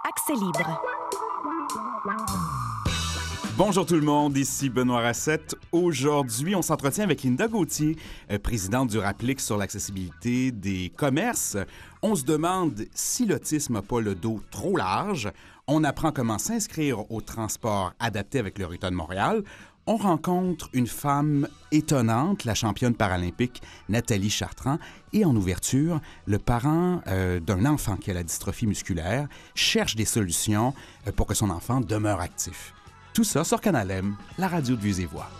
Accès libre. Bonjour tout le monde, ici Benoît Racette. Aujourd'hui, on s'entretient avec Linda Gauthier, présidente du Rapplique sur l'accessibilité des commerces. On se demande si l'autisme n'a pas le dos trop large. On apprend comment s'inscrire au transport adapté avec le RUTA de Montréal. On rencontre une femme étonnante, la championne paralympique Nathalie Chartrand. Et en ouverture, le parent d'un enfant qui a la dystrophie musculaire cherche des solutions pour que son enfant demeure actif. Tout ça sur Canal M, la radio de Vues et Voix.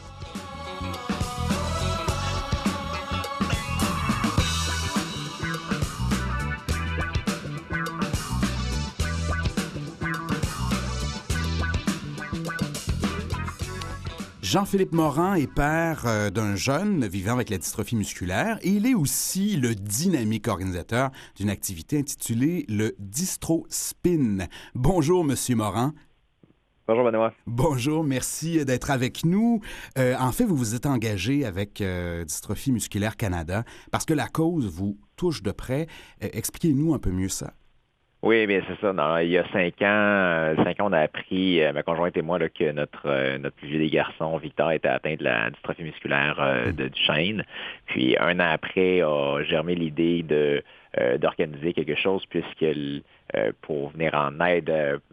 Jean-Philippe Morin est père d'un jeune vivant avec la dystrophie musculaire et il est aussi le dynamique organisateur d'une activité intitulée le Dystro Spin. Bonjour, Monsieur Morin. Bonjour, Benoît. Bonjour, merci d'être avec nous. En fait, vous vous êtes engagé avec Dystrophie musculaire Canada parce que la cause vous touche de près. Expliquez-nous un peu mieux ça. Oui, bien c'est ça. Il y a 5 ans, on a appris, ma conjointe et moi, là, que notre plus vieux des garçons, Victor, était atteint de la dystrophie musculaire de Duchenne. Puis 1 an après, a germé l'idée d'organiser quelque chose puisque pour venir en aide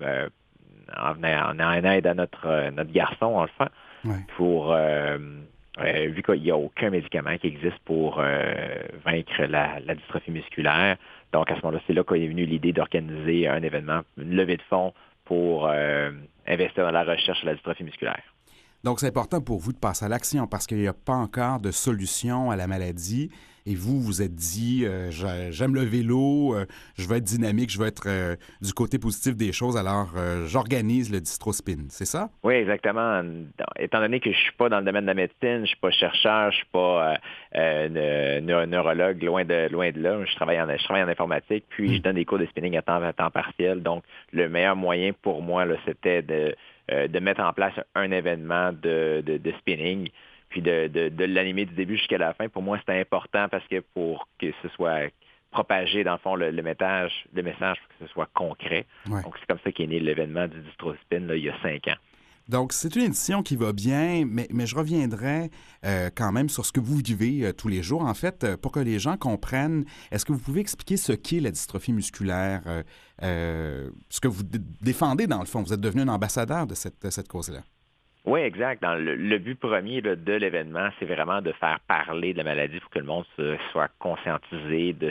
à notre garçon, enfant, pour vu qu'il n'y a aucun médicament qui existe pour vaincre la dystrophie musculaire. Donc, à ce moment-là, c'est là qu'est venue l'idée d'organiser un événement, une levée de fonds pour investir dans la recherche sur la dystrophie musculaire. Donc, c'est important pour vous de passer à l'action parce qu'il n'y a pas encore de solution à la maladie. Et vous, vous êtes dit, j'aime le vélo, je veux être dynamique, je veux être du côté positif des choses, alors j'organise le Dystro Spin, c'est ça? Oui, exactement. Étant donné que je ne suis pas dans le domaine de la médecine, je ne suis pas chercheur, je ne suis pas neurologue, loin de là. Je travaille en informatique, puis je donne des cours de spinning à temps partiel. Donc, le meilleur moyen pour moi, là, c'était de mettre en place un événement de spinning, puis de l'animer du début jusqu'à la fin. Pour moi, c'était important parce que pour que ce soit propagé, dans le fond, le message, pour que ce soit concret. Ouais. Donc, c'est comme ça qu'est né l'événement du Dystro Spin, là, il y a 5 ans. Donc, c'est une édition qui va bien, mais je reviendrai quand même sur ce que vous vivez tous les jours. En fait, pour que les gens comprennent, est-ce que vous pouvez expliquer ce qu'est la dystrophie musculaire, ce que vous défendez dans le fond? Vous êtes devenu un ambassadeur de cette cause-là. Oui, exact. Le but premier là, de l'événement, c'est vraiment de faire parler de la maladie pour que le monde soit conscientisé de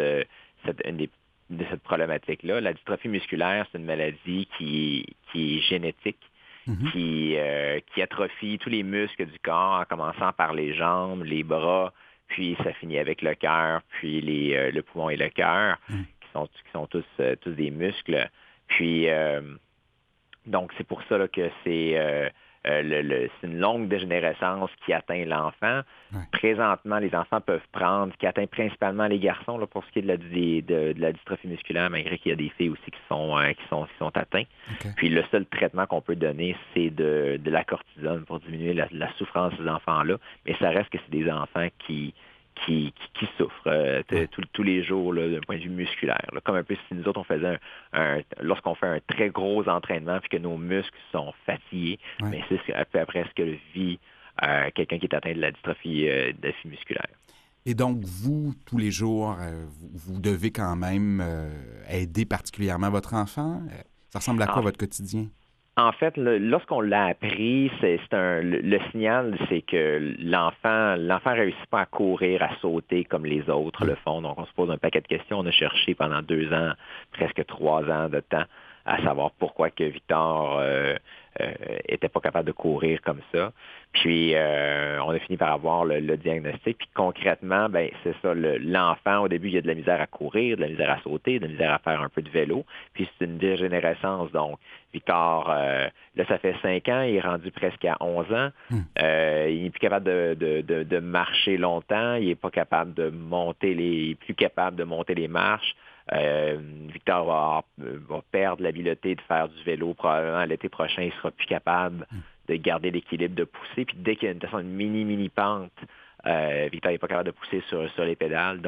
cette problématique-là. La dystrophie musculaire, c'est une maladie qui est génétique, qui atrophie tous les muscles du corps, en commençant par les jambes, les bras, puis ça finit avec le cœur, puis le poumon et le cœur, qui sont tous des muscles. Puis, donc, c'est pour ça là, que c'est une longue dégénérescence qui atteint l'enfant. Ouais. Présentement, les enfants peuvent prendre, qui atteint principalement les garçons là, pour ce qui est de la dystrophie musculaire, malgré qu'il y a des filles aussi qui sont atteintes. Okay. Puis le seul traitement qu'on peut donner, c'est de la cortisone pour diminuer la souffrance des enfants-là. Mais ça reste que c'est des enfants qui souffrent tous les jours là, d'un point de vue musculaire. Là, comme un peu si nous autres, on faisait lorsqu'on fait un très gros entraînement puis que nos muscles sont fatigués, mais c'est après ce que vit quelqu'un qui est atteint de la dystrophie musculaire. Et donc, vous, tous les jours, vous devez quand même aider particulièrement votre enfant? Ça ressemble à quoi votre quotidien? En fait, lorsqu'on l'a appris, le signal, c'est que l'enfant réussit pas à courir, à sauter comme les autres le font. Donc, on se pose un paquet de questions. On a cherché pendant 2 ans, presque 3 ans de temps, à savoir pourquoi que Victor était pas capable de courir comme ça. Puis, on a fini par avoir le diagnostic. Puis, concrètement, ben c'est ça. L'enfant, au début, il y a de la misère à courir, de la misère à sauter, de la misère à faire un peu de vélo. Puis, c'est une dégénérescence. Donc, Victor, là, ça fait 5 ans, il est rendu presque à 11 ans. Il n'est plus capable de marcher longtemps. Il n'est pas capable de monter il est plus capable de monter les marches. Victor va perdre l'habileté de faire du vélo. Probablement, l'été prochain, il ne sera plus capable de garder l'équilibre, de pousser. Puis dès qu'il y a une mini pente, Victor n'est pas capable de pousser sur les pédales. Donc,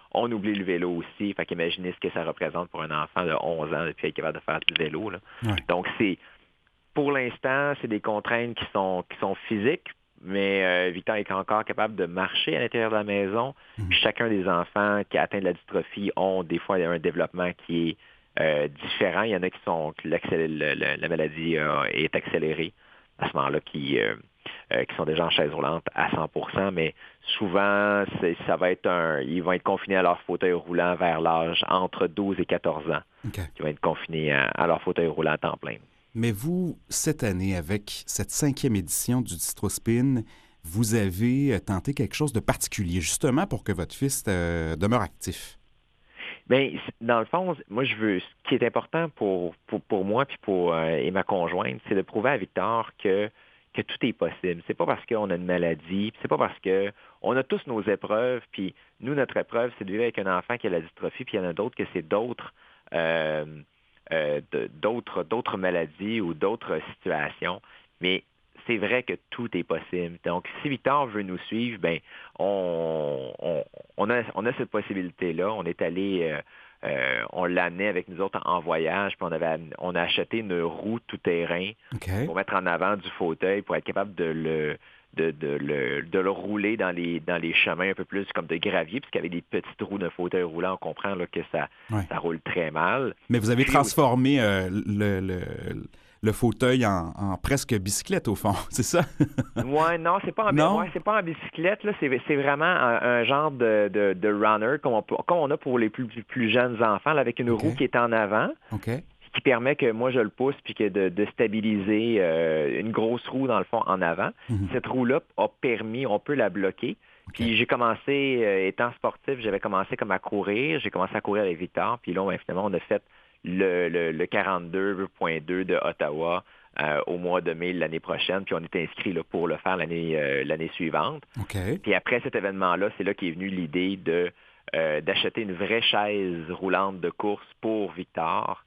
on oublie le vélo aussi. Fait qu'imaginez ce que ça représente pour un enfant de 11 ans depuis être capable de faire du vélo. Là. Ouais. Donc, pour l'instant, c'est des contraintes qui sont physiques, mais Victor est encore capable de marcher à l'intérieur de la maison. Puis chacun des enfants qui atteignent la dystrophie ont des fois un développement qui est différent. Il y en a qui la maladie est accélérée à ce moment-là, qui sont déjà en chaise roulante à 100%, mais souvent, ils vont être confinés à leur fauteuil roulant vers l'âge entre 12 et 14 ans. Okay. Ils vont être confinés à leur fauteuil roulant à temps plein. Mais vous, cette année, avec cette 5e édition du Dystrospin, vous avez tenté quelque chose de particulier, justement pour que votre fils demeure actif. Bien, dans le fond, moi, ce qui est important pour moi puis et ma conjointe, c'est de prouver à Victor que tout est possible. C'est pas parce qu'on a une maladie, c'est pas parce que on a tous nos épreuves, puis nous, notre épreuve, c'est de vivre avec un enfant qui a la dystrophie, puis il y en a d'autres que c'est d'autres maladies ou d'autres situations. Mais c'est vrai que tout est possible. Donc, si Victor veut nous suivre, ben on a cette possibilité-là. On est allé, on l'a amené avec nous autres en voyage, puis on a acheté une roue tout-terrain pour mettre en avant du fauteuil, pour être capable de le rouler dans les chemins un peu plus comme de gravier, puisqu'avec des petites roues d'un fauteuil roulant, on comprend là, que ça roule très mal. Mais vous avez transformé le fauteuil en presque bicyclette, au fond, c'est ça? Oui, non, c'est pas en bicyclette. Là, c'est vraiment un genre de runner comme on a pour les plus jeunes enfants, là, avec une roue qui est en avant. Qui permet que moi, je le pousse puis que de stabiliser une grosse roue, dans le fond, en avant. Cette roue-là a permis, on peut la bloquer. Puis j'ai commencé, étant sportif, j'avais commencé comme à courir. J'ai commencé à courir avec Victor. Puis là, finalement, on a fait le 42.2 de Ottawa au mois de mai l'année prochaine. Puis on est inscrit là, pour le faire l'année suivante. Puis après cet événement-là, c'est là qu'est venue l'idée d'acheter une vraie chaise roulante de course pour Victor.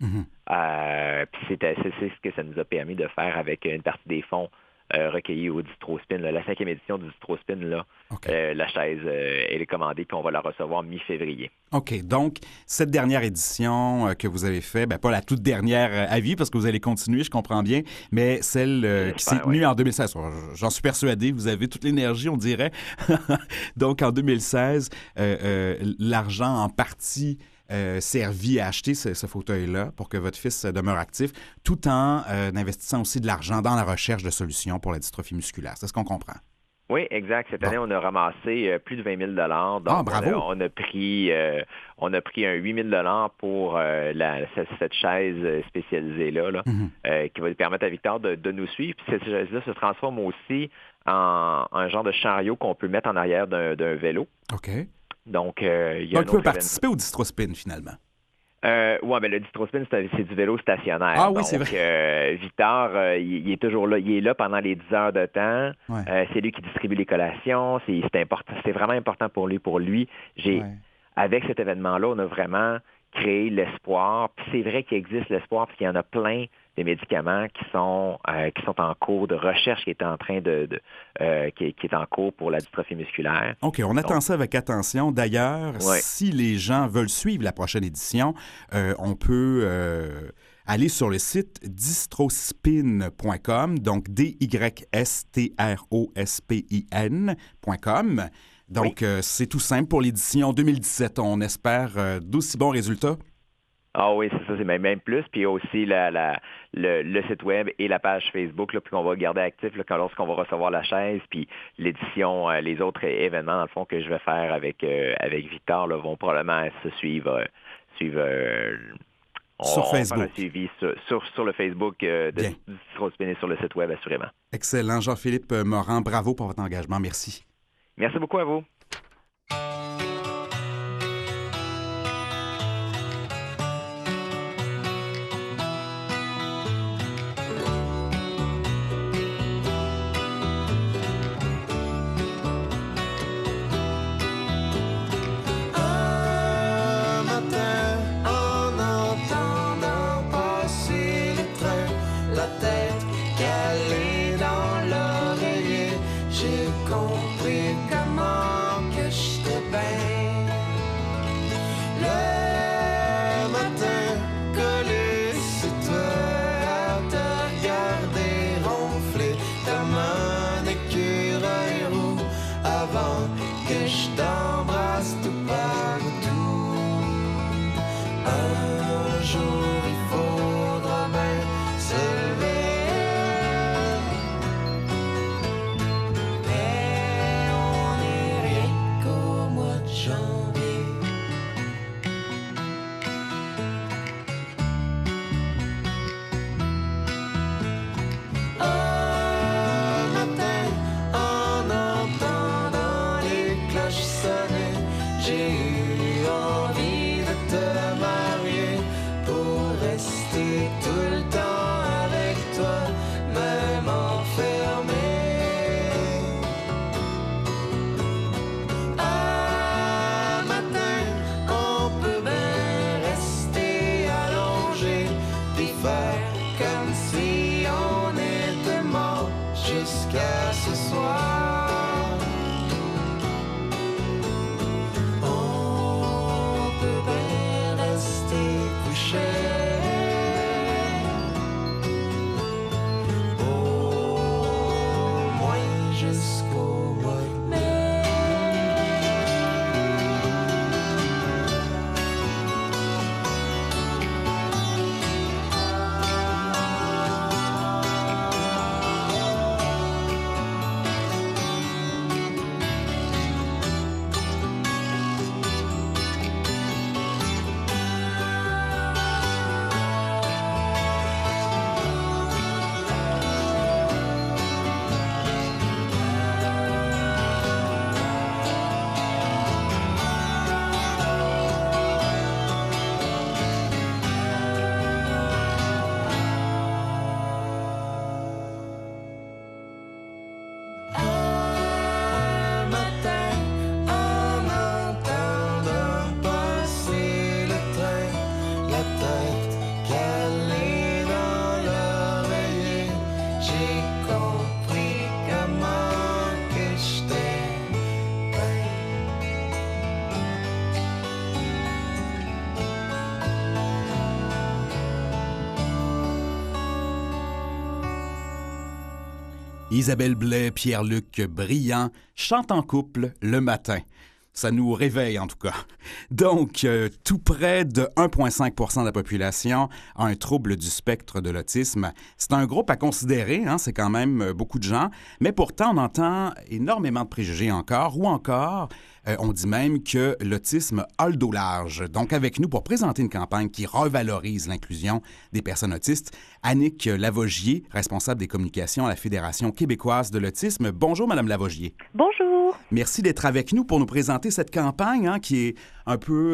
Puis c'est ce que ça nous a permis de faire avec une partie des fonds recueillis au Dystrospin. La 5e édition du Dystrospin, la chaise, elle est commandée, puis on va la recevoir mi-février. OK. Donc, cette dernière édition que vous avez faite, pas la toute dernière à vie, parce que vous allez continuer, je comprends bien, mais celle qui s'est tenue en 2016. J'en suis persuadé, vous avez toute l'énergie, on dirait. Donc, en 2016, l'argent en partie servi à acheter ce fauteuil-là pour que votre fils demeure actif, tout en investissant aussi de l'argent dans la recherche de solutions pour la dystrophie musculaire. C'est ce qu'on comprend? Oui, exact. Cette année, on a ramassé plus de 20 000 $. Donc, bravo! On a pris un 8 000 $ pour cette chaise spécialisée-là, qui va lui permettre à Victor de nous suivre. Puis cette chaise-là se transforme aussi en un genre de chariot qu'on peut mettre en arrière d'un vélo. OK. Donc, il peut participer au Dystrospin, finalement. Oui, mais le Dystrospin, c'est du vélo stationnaire. Ah oui, c'est vrai. Victor, il est toujours là. Il est là pendant les 10 heures de temps. C'est lui qui distribue les collations. C'est important. C'est vraiment important pour lui. Avec cet événement-là, on a vraiment créé l'espoir. Puis c'est vrai qu'il existe l'espoir parce qu'il y en a plein des médicaments qui sont en cours de recherche, qui est en cours pour la dystrophie musculaire. OK, on attend ça avec attention. D'ailleurs, si les gens veulent suivre la prochaine édition, on peut aller sur le site dystrospin.com, donc dystrospin.com. Donc, c'est tout simple pour l'édition 2017. On espère d'aussi bons résultats. Ah oui, c'est ça, c'est même plus. Puis aussi le site web et la page Facebook, là, puis qu'on va garder actif lorsqu'on va recevoir la chaise. Puis l'édition, les autres événements, dans le fond, que je vais faire avec Victor, là, vont probablement se suivre sur Facebook. On va faire un suivi sur le Facebook de Dystrospin et sur le site web, assurément. Excellent. Jean-Philippe Morin, bravo pour votre engagement. Merci. Merci beaucoup à vous. Calée dans l'oreiller, j'ai compris comment faire comme si on était mort jusqu'à ce soir. On peut bien rester couché au moins jusqu'au mois de mai. Isabelle Blais, Pierre-Luc Briand chantent en couple le matin. Ça nous réveille, en tout cas. Donc, tout près de 1,5 % de la population a un trouble du spectre de l'autisme. C'est un groupe à considérer, hein, c'est quand même beaucoup de gens, mais pourtant, on entend énormément de préjugés encore, ou encore, on dit même que l'autisme a le dos large. Donc, avec nous, pour présenter une campagne qui revalorise l'inclusion des personnes autistes, Annick Lavogier, responsable des communications à la Fédération québécoise de l'autisme. Bonjour, Madame Lavogier. Bonjour. Merci d'être avec nous pour nous présenter cette campagne hein, qui est un peu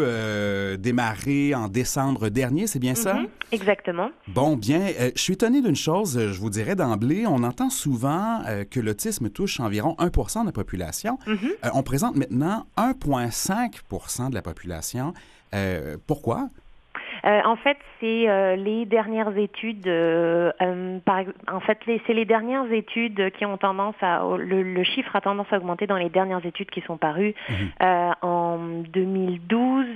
démarrée en décembre dernier, c'est bien ça? Exactement. Bon, bien, je suis étonné d'une chose, je vous dirais d'emblée, on entend souvent que l'autisme touche environ 1 % de la population. On présente maintenant 1,5 % de la population. Pourquoi? En fait, c'est les dernières études. C'est les dernières études qui ont tendance à le chiffre a tendance à augmenter dans les dernières études qui sont parues. En 2012,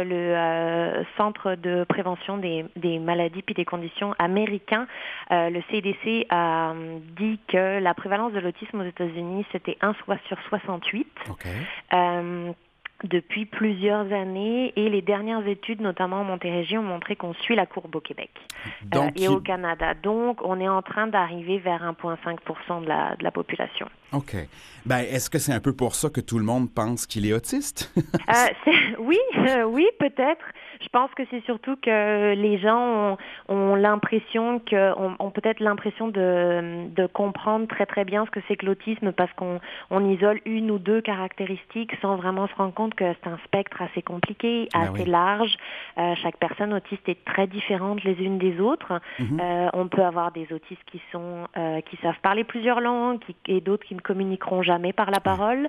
le Centre de prévention des maladies puis des conditions américain, le CDC, a dit que la prévalence de l'autisme aux États-Unis c'était 1 sur 68. Okay. Depuis plusieurs années et les dernières études, notamment en Montérégie, ont montré qu'on suit la courbe au Québec et au Canada. Donc, on est en train d'arriver vers 1,5 % de la population. OK. Ben, est-ce que c'est un peu pour ça que tout le monde pense qu'il est autiste? Oui, peut-être. Je pense que c'est surtout que les gens ont l'impression ont peut-être l'impression de comprendre très très bien ce que c'est que l'autisme parce qu'on isole une ou deux caractéristiques sans vraiment se rendre compte que c'est un spectre assez compliqué, assez large. Chaque personne autiste est très différente les unes des autres. On peut avoir des autistes qui savent parler plusieurs langues et d'autres qui ne communiqueront jamais par la parole.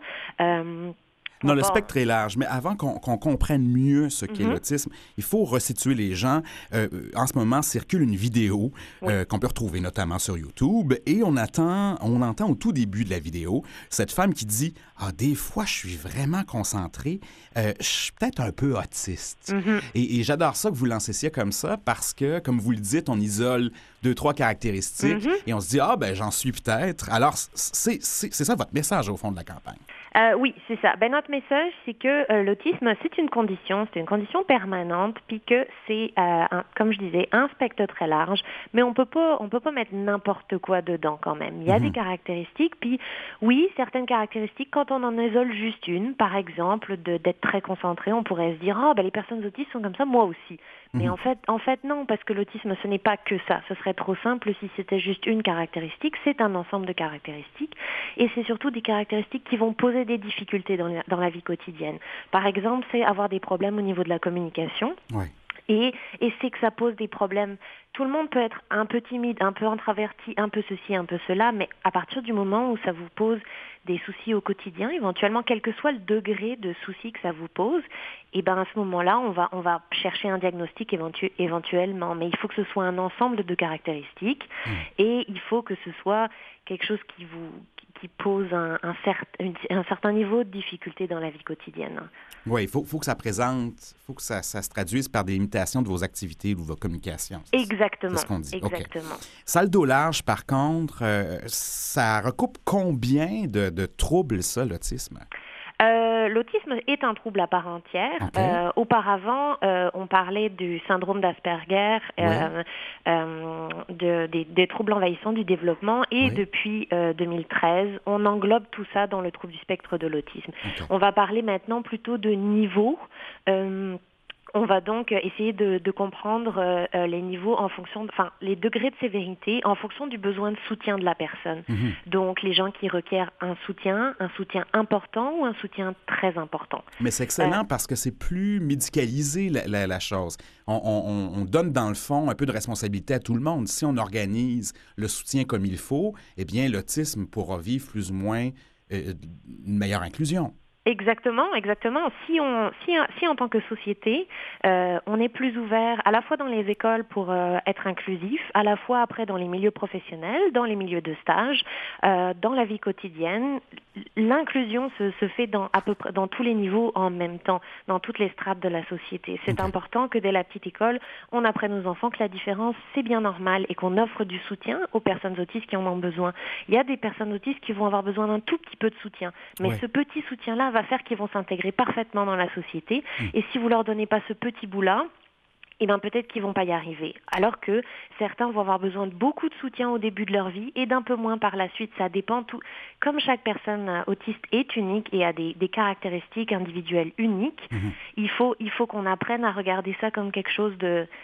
Non, le spectre est large, mais avant qu'on comprenne mieux ce qu'est l'autisme, il faut resituer les gens. En ce moment, circule une vidéo qu'on peut retrouver notamment sur YouTube et on entend au tout début de la vidéo cette femme qui dit « Ah, des fois, je suis vraiment concentrée, je suis peut-être un peu autiste. Et j'adore ça que vous lanciez comme ça parce que, comme vous le dites, on isole 2-3 caractéristiques et on se dit « Ah, ben j'en suis peut-être. » Alors, c'est ça votre message au fond de la campagne. Oui, c'est ça. Notre message, c'est que l'autisme, c'est une condition permanente, puis que c'est, comme je disais, un spectre très large, mais on peut pas mettre n'importe quoi dedans quand même. Il y a des caractéristiques, puis oui, certaines caractéristiques, quand on en isole juste une, par exemple, d'être très concentré, on pourrait se dire, les personnes autistes sont comme ça, moi aussi. Mais en fait, non, parce que l'autisme, ce n'est pas que ça. Ce serait trop simple si c'était juste une caractéristique. C'est un ensemble de caractéristiques, et c'est surtout des caractéristiques qui vont poser des difficultés dans la vie quotidienne. Par exemple, c'est avoir des problèmes au niveau de la communication. Et c'est que ça pose des problèmes. Tout le monde peut être un peu timide, un peu introverti, un peu ceci, un peu cela, mais à partir du moment où ça vous pose des soucis au quotidien, éventuellement, quel que soit le degré de soucis que ça vous pose, et ben à ce moment-là, on va chercher un diagnostic éventuellement. Mais il faut que ce soit un ensemble de caractéristiques et il faut que ce soit quelque chose qui pose un certain niveau de difficulté dans la vie quotidienne. Oui, il faut que ça se traduise par des limitations de vos activités ou de vos communications. Exactement. C'est ce qu'on dit. Exactement. Okay. Salle dos large, par contre, ça recoupe combien de troubles, ça, l'autisme? L'autisme est un trouble à part entière. Okay. Auparavant, on parlait du syndrome d'Asperger, des troubles envahissants du développement, et depuis 2013, on englobe tout ça dans le trouble du spectre de l'autisme. Okay. On va parler maintenant plutôt de niveau. On va donc essayer de comprendre les niveaux les degrés de sévérité en fonction du besoin de soutien de la personne. Donc, les gens qui requièrent un soutien important ou un soutien très important. Mais c'est excellent parce que c'est plus médicalisé la chose. On donne dans le fond un peu de responsabilité à tout le monde. Si on organise le soutien comme il faut, eh bien, l'autisme pourra vivre plus ou moins une meilleure inclusion. Exactement. Si en tant que société, on est plus ouvert à la fois dans les écoles pour être inclusif, à la fois après dans les milieux professionnels, dans les milieux de stage, dans la vie quotidienne, l'inclusion se fait à peu près dans tous les niveaux en même temps, dans toutes les strates de la société. C'est important que dès la petite école, on apprenne aux enfants que la différence, c'est bien normal et qu'on offre du soutien aux personnes autistes qui en ont besoin. Il y a des personnes autistes qui vont avoir besoin d'un tout petit peu de soutien, mais ce petit soutien-là va faire qu'ils vont s'intégrer parfaitement dans la société. Et si vous leur donnez pas ce petit bout-là, eh bien peut-être qu'ils vont pas y arriver. Alors que certains vont avoir besoin de beaucoup de soutien au début de leur vie et d'un peu moins par la suite. Ça dépend tout. Comme chaque personne autiste est unique et a des caractéristiques individuelles uniques, il faut qu'on apprenne à regarder ça comme quelque chose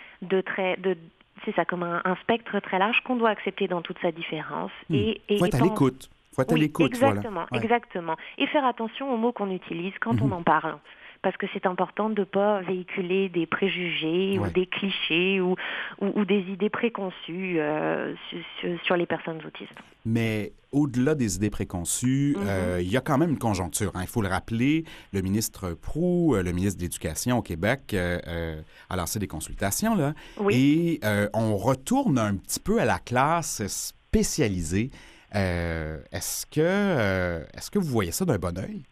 c'est ça, comme un spectre très large qu'on doit accepter dans toute sa différence. Faut être à l'écoute. Faut être à l'écoute, exactement, voilà. Exactement. Et faire attention aux mots qu'on utilise quand on en parle. Parce que c'est important de ne pas véhiculer des préjugés ou des clichés ou des idées préconçues sur les personnes autistes. Mais au-delà des idées préconçues, il y a quand même une conjoncture. Il faut le rappeler, le ministre Proulx, le ministre de l'Éducation au Québec, a lancé des consultations, là, et on retourne un petit peu à la classe spécialisée. Est-ce que vous voyez ça d'un bon œil?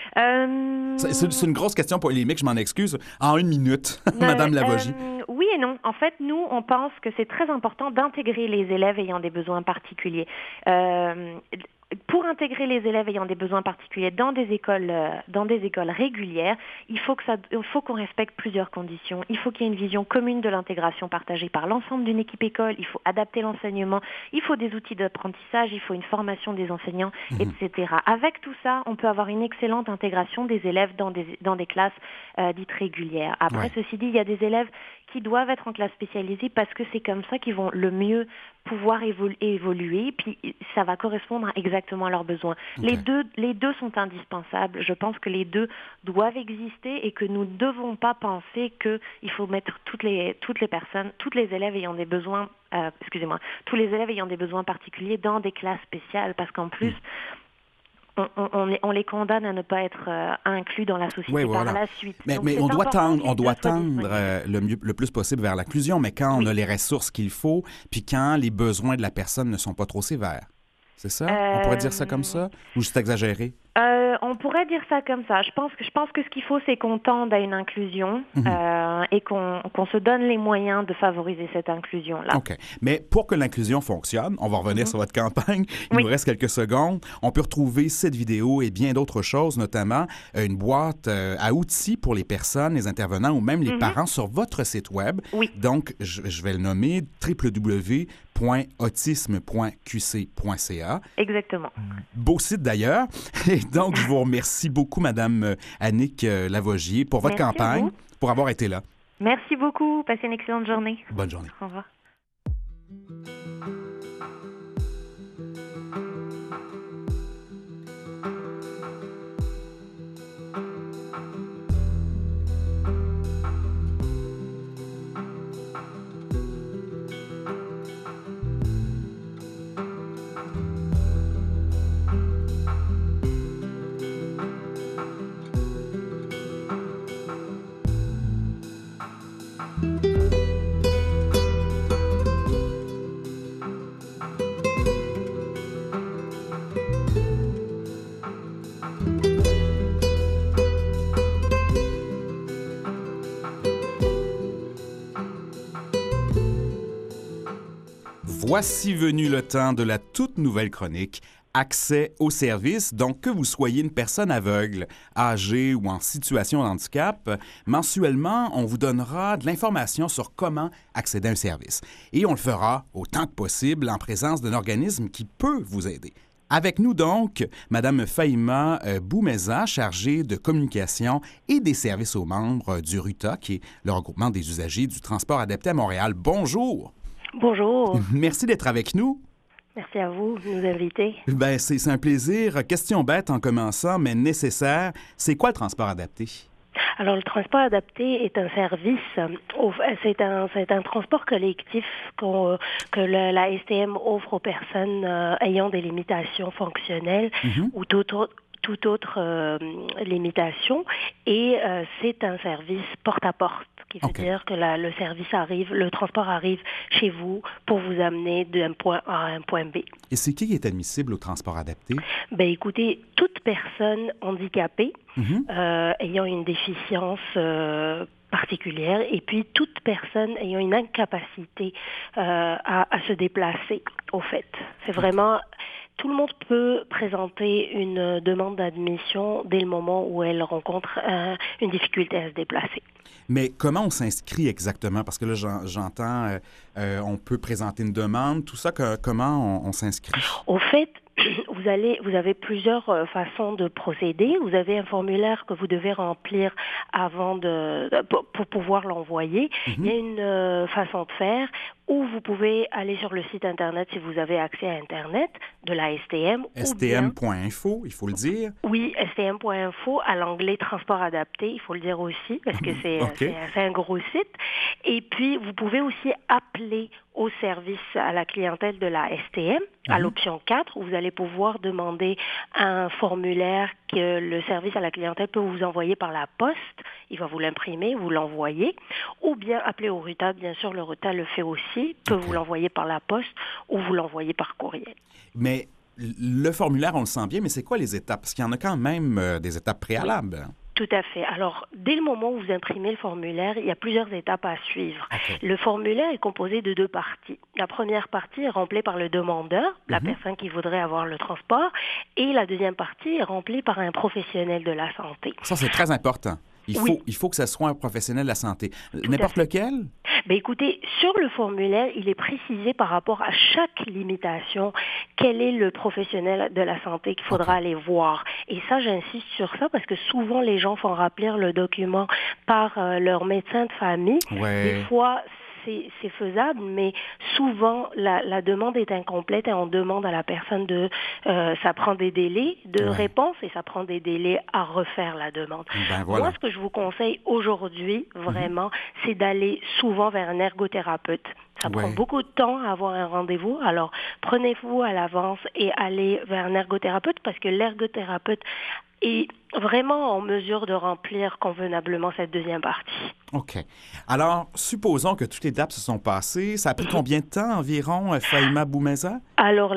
C'est une grosse question polémique, je m'en excuse. En 1 minute, Madame Lavogis. Oui et non. En fait, nous, on pense que c'est très important d'intégrer les élèves ayant des besoins particuliers. Pour intégrer les élèves ayant des besoins particuliers dans des écoles régulières, il faut qu'on respecte plusieurs conditions. Il faut qu'il y ait une vision commune de l'intégration partagée par l'ensemble d'une équipe école. Il faut adapter l'enseignement. Il faut des outils d'apprentissage. Il faut une formation des enseignants, etc. Avec tout ça, on peut avoir une excellente intégration des élèves dans des classes dites régulières. Après, ceci dit, il y a des élèves qui doivent être en classe spécialisée parce que c'est comme ça qu'ils vont le mieux pouvoir évoluer, puis ça va correspondre exactement à leurs besoins. Les deux sont indispensables. Je pense que les deux doivent exister et que nous ne devons pas penser qu'il faut mettre toutes les personnes, tous les élèves ayant des besoins, tous les élèves ayant des besoins particuliers dans des classes spéciales, parce qu'en plus, on les condamne à ne pas être inclus dans la société par la suite. Mais on doit tendre le plus possible vers l'inclusion, mais quand on a les ressources qu'il faut, puis quand les besoins de la personne ne sont pas trop sévères. C'est ça? On pourrait dire ça comme ça? Ou c'est exagéré? On pourrait dire ça comme ça. Je pense que ce qu'il faut, c'est qu'on tende à une inclusion et qu'on se donne les moyens de favoriser cette inclusion-là. OK. Mais pour que l'inclusion fonctionne, on va revenir sur votre campagne. Il nous reste quelques secondes. On peut retrouver cette vidéo et bien d'autres choses, notamment une boîte à outils pour les personnes, les intervenants ou même les parents sur votre site web. Oui. Donc, je vais le nommer www.autisme.qc.ca. Exactement. Beau site d'ailleurs. Et donc, je vous remercie beaucoup, Madame Annick Lavogis, pour votre campagne, pour avoir été là. Merci beaucoup. Passez une excellente journée. Bonne journée. Au revoir. Voici venu le temps de la toute nouvelle chronique Accès aux services. Donc, que vous soyez une personne aveugle, âgée ou en situation de handicap, mensuellement, on vous donnera de l'information sur comment accéder à un service. Et on le fera autant que possible en présence d'un organisme qui peut vous aider. Avec nous donc, Mme Fahima Boumeza, chargée de communication et des services aux membres du RUTA, qui est le regroupement des usagers du transport adapté à Montréal. Bonjour! Bonjour. Merci d'être avec nous. Merci à vous de nous inviter. Bien, c'est un plaisir. Question bête en commençant, mais nécessaire. C'est quoi le transport adapté? Alors, le transport adapté est un service, c'est un transport collectif que la STM offre aux personnes ayant des limitations fonctionnelles ou toute autre limitation. Et c'est un service porte-à-porte, qui veut dire que le service arrive, le transport arrive chez vous pour vous amener d'un point A à un point B. Et c'est qui est admissible au transport adapté? Ben, écoutez, toute personne handicapée ayant une déficience particulière et puis toute personne ayant une incapacité à se déplacer, au fait. C'est vraiment... Tout le monde peut présenter une demande d'admission dès le moment où elle rencontre une difficulté à se déplacer. Mais comment on s'inscrit exactement? Parce que là, j'entends, on peut présenter une demande, tout ça, comment on s'inscrit? Au fait, vous avez plusieurs façons de procéder. Vous avez un formulaire que vous devez remplir avant pour pouvoir l'envoyer. Il y a une façon de faire où vous pouvez aller sur le site Internet si vous avez accès à Internet de la STM. stm.info, il faut le dire. Oui, stm.info à l'onglet transport adapté, il faut le dire aussi, parce que c'est un gros site. Et puis, vous pouvez aussi appeler au service à la clientèle de la STM, à l'option 4, où vous allez pouvoir demander un formulaire que le service à la clientèle peut vous envoyer par la poste. Il va vous l'imprimer, vous l'envoyer. Ou bien appeler au RUTA, bien sûr, le RUTA le fait aussi, peut vous l'envoyer par la poste ou vous l'envoyer par courriel. Mais le formulaire, on le sent bien, mais c'est quoi les étapes? Parce qu'il y en a quand même des étapes préalables. Oui. Tout à fait. Alors, dès le moment où vous imprimez le formulaire, il y a plusieurs étapes à suivre. Le formulaire est composé de 2 parties. La première partie est remplie par le demandeur, la personne qui voudrait avoir le transport, et la deuxième partie est remplie par un professionnel de la santé. Ça, c'est très important. Il faut que ce soit un professionnel de la santé. N'importe lequel? Ben écoutez, sur le formulaire, il est précisé par rapport à chaque limitation quel est le professionnel de la santé qu'il faudra aller voir. Et ça, j'insiste sur ça parce que souvent, les gens font remplir le document par leur médecin de famille. Des fois, c'est faisable, mais souvent, la demande est incomplète et on demande à la personne ça prend des délais de réponse et ça prend des délais à refaire la demande. Moi, ce que je vous conseille aujourd'hui, vraiment, c'est d'aller souvent vers un ergothérapeute. Ça prend beaucoup de temps à avoir un rendez-vous, alors prenez-vous à l'avance et allez vers un ergothérapeute parce que l'ergothérapeute est vraiment en mesure de remplir convenablement cette deuxième partie. OK. Alors, supposons que toutes les étapes se sont passées. Ça a pris combien de temps environ, Fahima Boumeza? Alors,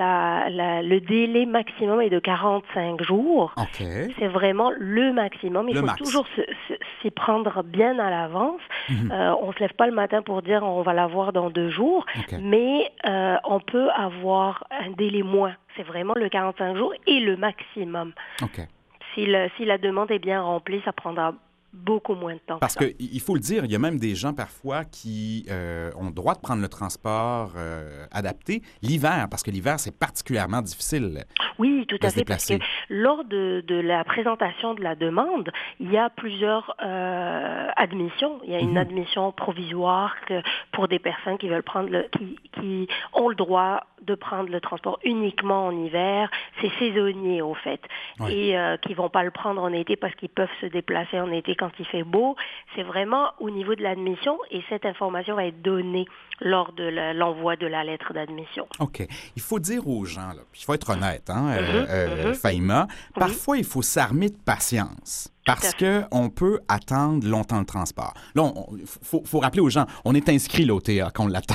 le délai maximum est de 45 jours. OK. C'est vraiment le maximum. Il faut toujours s'y prendre bien à l'avance. On ne se lève pas le matin pour dire on va l'avoir dans 2 jours, mais on peut avoir un délai moins. C'est vraiment le 45 jours et le maximum. OK. Si la demande est bien remplie, ça prendra beaucoup moins de temps. Parce qu'il faut le dire, il y a même des gens parfois qui ont le droit de prendre le transport adapté l'hiver, parce que l'hiver, c'est particulièrement difficile. Oui, tout à fait, parce que lors de la présentation de la demande, il y a plusieurs admissions. Il y a une admission provisoire pour des personnes qui veulent qui ont le droit de prendre le transport uniquement en hiver. C'est saisonnier, au fait. Et qui vont pas le prendre en été parce qu'ils peuvent se déplacer en été quand il fait beau. C'est vraiment au niveau de l'admission et cette information va être donnée lors de l'envoi de la lettre d'admission. OK. Il faut dire aux gens, là, il faut être honnête, Fahima, parfois il faut s'armer de patience. Parce qu'on peut attendre longtemps le transport. Là, il faut rappeler aux gens, on est inscrit là, au TA, qu'on l'attend.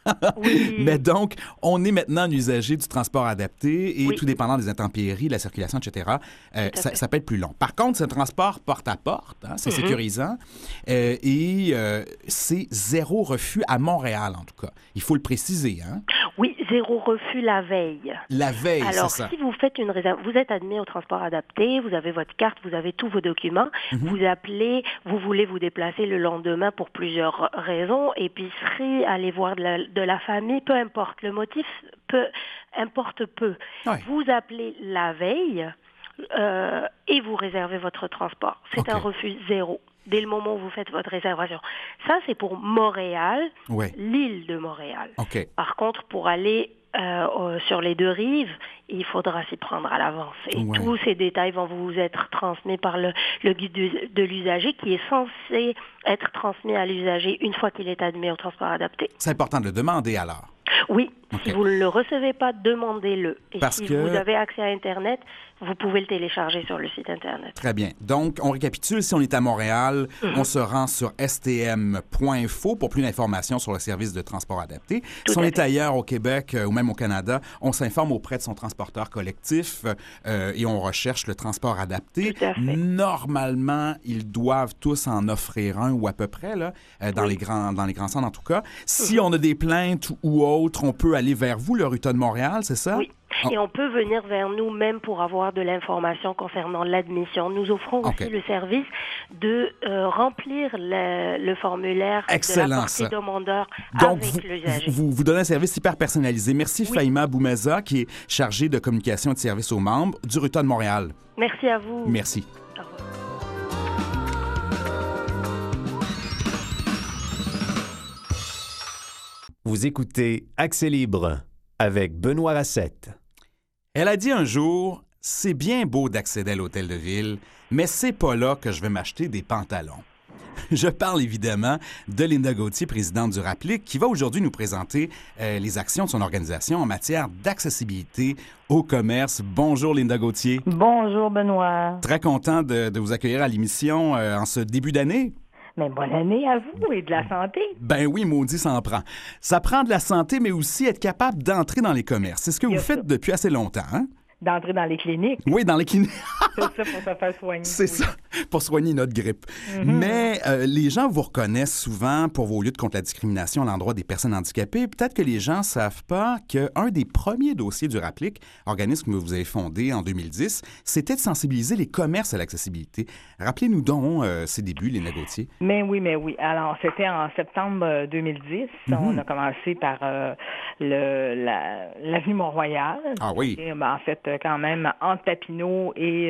Oui. Mais donc, on est maintenant un usager du transport adapté et Oui. tout dépendant des intempéries, la circulation, etc., ça peut être plus long. Par contre, c'est un transport porte-à-porte, hein, c'est sécurisant et c'est zéro refus à Montréal, en tout cas. Il faut le préciser, hein? Oui, 0 refus la veille. La veille, Alors, c'est ça. si vous faites une réserve, vous êtes admis au transport adapté, vous avez votre carte, vous avez tous vos documents, vous appelez, vous voulez vous déplacer le lendemain pour plusieurs raisons, épicerie, aller voir de la famille, peu importe. Le motif importe peu. Ouais. Vous appelez la veille et vous réservez votre transport. C'est un refus zéro. Dès le moment où vous faites votre réservation. Ça, c'est pour Montréal, l'île de Montréal. OK. Par contre, pour aller sur les deux rives, il faudra s'y prendre à l'avance. Et tous ces détails vont vous être transmis par le guide de l'usager qui est censé être transmis à l'usager une fois qu'il est admis au transport adapté. C'est important de le demander alors. Oui, si vous ne le recevez pas, demandez-le. Et Parce si que... vous avez accès à Internet, vous pouvez le télécharger sur le site Internet. Très bien. Donc, on récapitule. Si on est à Montréal, on se rend sur stm.info pour plus d'informations sur le service de transport adapté. Si on est ailleurs au Québec ou même au Canada, on s'informe auprès de son transporteur collectif et on recherche le transport adapté. Tout à fait. Normalement, ils doivent tous en offrir un ou à peu près, là, dans les grands centres en tout cas. Si on a des plaintes ou autres, on peut aller vers vous, le RUTA de Montréal, c'est ça? Oui. Et on peut venir vers nous même pour avoir de l'information concernant l'admission. Nous offrons aussi le service de remplir le formulaire de la partie demandeur avec l'usager. Vous donnez un service hyper personnalisé. Merci Fahima Boumeza, qui est chargée de communication et de service aux membres du RUTA de Montréal. Merci à vous. Merci. Au revoir. Vous écoutez Accès libre avec Benoît Racette. Elle a dit un jour, c'est bien beau d'accéder à l'hôtel de ville, mais c'est pas là que je vais m'acheter des pantalons. Je parle évidemment de Linda Gauthier, présidente du RAPLIC, qui va aujourd'hui nous présenter les actions de son organisation en matière d'accessibilité au commerce. Bonjour Linda Gauthier. Bonjour Benoît. Très content de vous accueillir à l'émission en ce début d'année. Mais bonne année à vous et de la santé. Ben oui, maudit, ça en prend. Ça prend de la santé, mais aussi être capable d'entrer dans les commerces. C'est ce que vous faites depuis assez longtemps, hein? D'entrer dans les cliniques. Oui, dans les cliniques. C'est ça pour se faire soigner. C'est ça, pour soigner notre grippe. Mais les gens vous reconnaissent souvent pour vos luttes contre la discrimination à l'endroit des personnes handicapées. Peut-être que les gens ne savent pas qu'un des premiers dossiers du RAPLIC, organisme que vous avez fondé en 2010, c'était de sensibiliser les commerces à l'accessibilité. Rappelez-nous donc ces débuts, Linda Gauthier. Mais oui. Alors, c'était en septembre 2010. On a commencé par l'avenue Mont-Royal. Ah oui. Et, en fait, quand même, entre Papineau et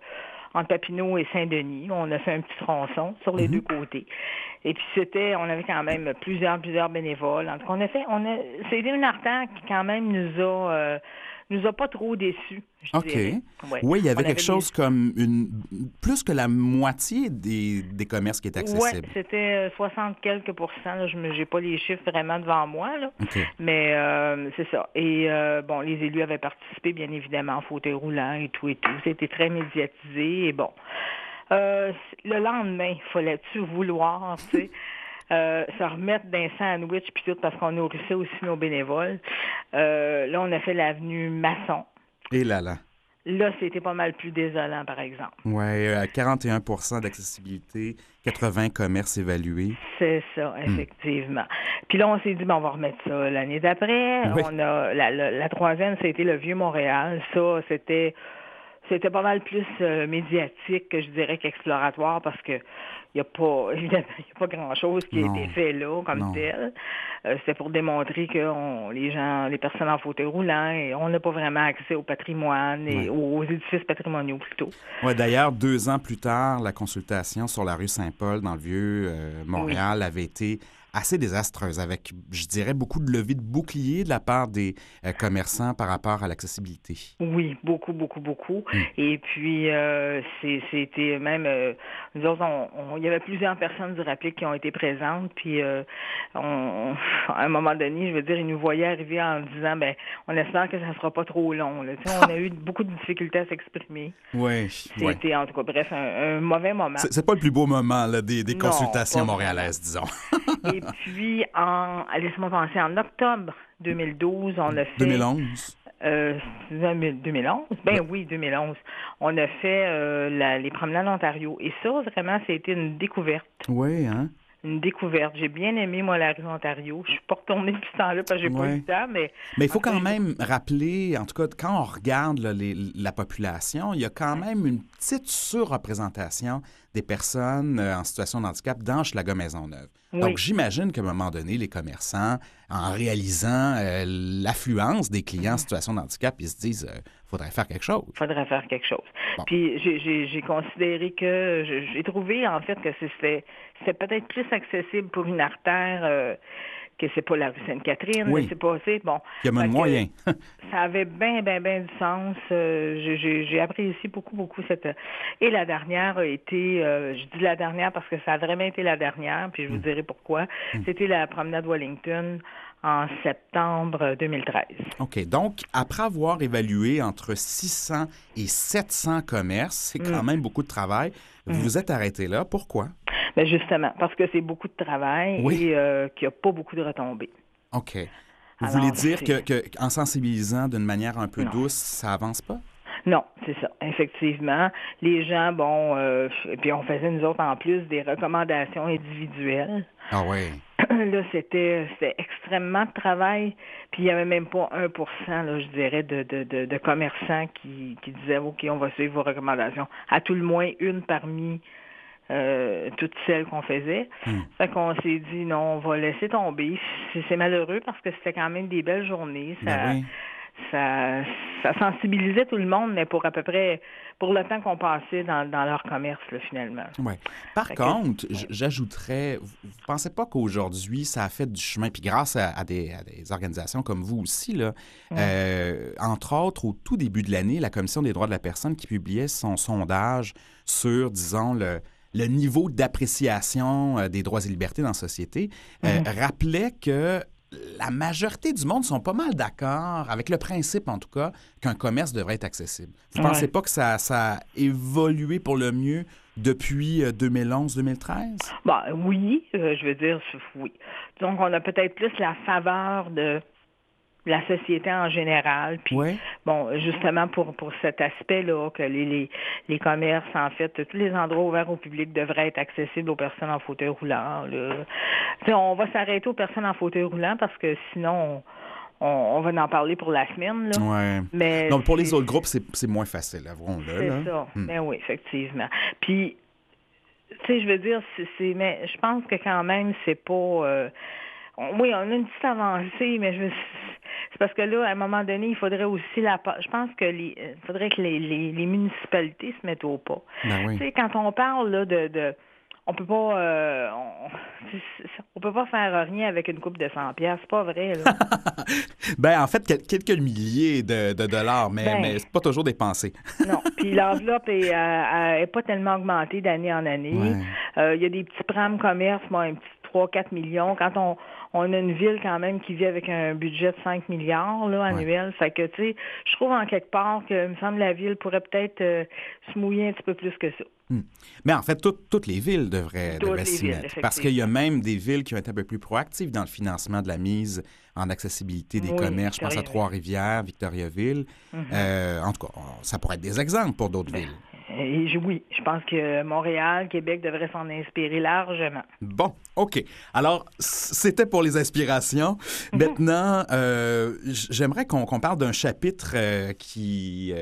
Saint-Denis. On a fait un petit tronçon sur les deux côtés. Et puis on avait quand même plusieurs bénévoles. En tout cas, c'était une artère qui quand même nous a pas trop déçus. OK. Ouais. Oui, il y avait quelque chose comme plus que la moitié des commerces qui étaient accessibles. Oui, c'était 60 quelques pourcents. Là, je n'ai pas les chiffres vraiment devant moi. Là. Okay. Mais c'est ça. Et les élus avaient participé, bien évidemment, en fauteuil roulant et tout. C'était très médiatisé. Et bon, le lendemain, il fallait-tu vouloir, tu sais, se remettre d'un sandwich puis tout parce qu'on nourrissait aussi nos bénévoles. Là, on a fait l'avenue Masson. Et là. Là, c'était pas mal plus désolant, par exemple. Oui, 41 d'accessibilité, 80 commerces évalués. C'est ça, effectivement. Puis là, on s'est dit, on va remettre ça l'année d'après. Oui. On a la troisième, c'était le Vieux-Montréal. Ça, c'était pas mal plus médiatique, je dirais, qu'exploratoire, parce que il n'y a pas grand-chose qui a été fait là, comme tel. C'était pour démontrer que les personnes en fauteuil roulant, et on n'a pas vraiment accès au patrimoine et aux édifices patrimoniaux plutôt. Oui, d'ailleurs, 2 ans plus tard, la consultation sur la rue Saint-Paul, dans le vieux Montréal, avait été assez désastreuse, avec, je dirais, beaucoup de levées de boucliers de la part des commerçants par rapport à l'accessibilité. Oui, beaucoup. Et puis, c'était même... nous autres, il y avait plusieurs personnes du RAPLIC qui ont été présentes, puis à un moment donné, je veux dire, ils nous voyaient arriver en disant, on espère que ça ne sera pas trop long. Là. On a eu beaucoup de difficultés à s'exprimer. Oui. C'était, en tout cas, bref, un mauvais moment. C'est pas le plus beau moment là, des consultations montréalaises, disons. Et puis, laisse-moi penser, en octobre 2012, on a fait... 2011. 2011? Ben oui, 2011. On a fait les promenades Ontario. Et ça, vraiment, c'était une découverte. Oui, hein? Une découverte. J'ai bien aimé, moi, la rue Ontario. Je suis pas retournée depuis ce temps-là parce que j'ai pas eu le temps, mais... Mais il faut quand même rappeler, en tout cas, quand on regarde là, la population, il y a quand même une petite surreprésentation des personnes en situation de handicap dans Hochelaga-Maisonneuve. Oui. Donc, j'imagine qu'à un moment donné, les commerçants, en réalisant l'affluence des clients en situation de handicap, ils se disent faudrait faire quelque chose. Faudrait faire quelque chose. Bon. Puis j'ai considéré que j'ai trouvé en fait que c'était peut-être plus accessible pour une artère que c'est pas la rue Sainte-Catherine, Oui. C'est pas assez. Bon. Il y a moins de moyens. Ça avait bien du sens. J'ai apprécié beaucoup cette. Et la dernière a été, je dis la dernière parce que ça a vraiment été la dernière, puis je vous dirai pourquoi. C'était la promenade Wellington en septembre 2013. OK. Donc, après avoir évalué entre 600 et 700 commerces, c'est quand même beaucoup de travail, vous vous êtes arrêté là. Pourquoi? Bien, justement, parce que c'est beaucoup de travail et qu'il n'y a pas beaucoup de retombées. OK. Vous Alors, voulez dire qu'en sensibilisant d'une manière un peu douce, ça avance pas? Non, c'est ça. Effectivement, les gens, et puis on faisait nous autres en plus des recommandations individuelles. Ah oui. Là, c'était extrêmement de travail, puis il n'y avait même pas 1%, là, je dirais, de commerçants qui disaient « OK, on va suivre vos recommandations ». À tout le moins, une parmi toutes celles qu'on faisait. Fait qu'on s'est dit « Non, on va laisser tomber ». C'est malheureux parce que c'était quand même des belles journées. Ça sensibilisait tout le monde, mais pour à peu près pour le temps qu'on passait dans leur commerce, là, finalement. Ouais. Par contre, j'ajouterais, vous ne pensez pas qu'aujourd'hui, ça a fait du chemin, puis grâce à des organisations comme vous aussi, là, entre autres, au tout début de l'année, la Commission des droits de la personne qui publiait son sondage sur, disons, le niveau d'appréciation des droits et libertés dans la société, rappelait que la majorité du monde sont pas mal d'accord avec le principe, en tout cas, qu'un commerce devrait être accessible. Vous ne pensez pas que ça a évolué pour le mieux depuis 2011-2013? Oui, je veux dire, oui. Donc, on a peut-être plus la faveur de la société en général. Puis, justement, pour cet aspect-là, que les commerces, en fait, tous les endroits ouverts au public devraient être accessibles aux personnes en fauteuil roulant. On va s'arrêter aux personnes en fauteuil roulant parce que sinon, on va en parler pour la semaine. Là. Ouais. Mais donc, pour les autres groupes, c'est moins facile, avouons-le. C'est ça. Mais oui, effectivement. Puis, je veux dire, mais je pense que quand même, c'est pas... oui, on a une petite avancée, mais c'est parce que là, à un moment donné, il faudrait aussi je pense que faudrait que les municipalités se mettent au pas. Ben oui. Quand on parle là, on peut pas on peut pas faire rien avec une coupe de 100$, c'est pas vrai là. Ben en fait quelques milliers de dollars, mais c'est pas toujours dépensé. Non, puis l'enveloppe est pas tellement augmentée d'année en année. Il y a des petits prams commerce, un petit 3-4 millions. Quand on a une ville quand même qui vit avec un budget de 5 milliards là, annuel. Fait que, tu sais, je trouve en quelque part que, il me semble, la ville pourrait peut-être se mouiller un petit peu plus que ça. Mais en fait, toutes les villes devraient s'y mettre. Parce qu'il y a même des villes qui ont été un peu plus proactives dans le financement de la mise en accessibilité des commerces. Je pense à Trois-Rivières, Victoriaville. En tout cas, ça pourrait être des exemples pour d'autres villes. Oui, je pense que Montréal, Québec devraient s'en inspirer largement. Bon, OK. Alors, c'était pour les inspirations. Maintenant, j'aimerais qu'on parle d'un chapitre qui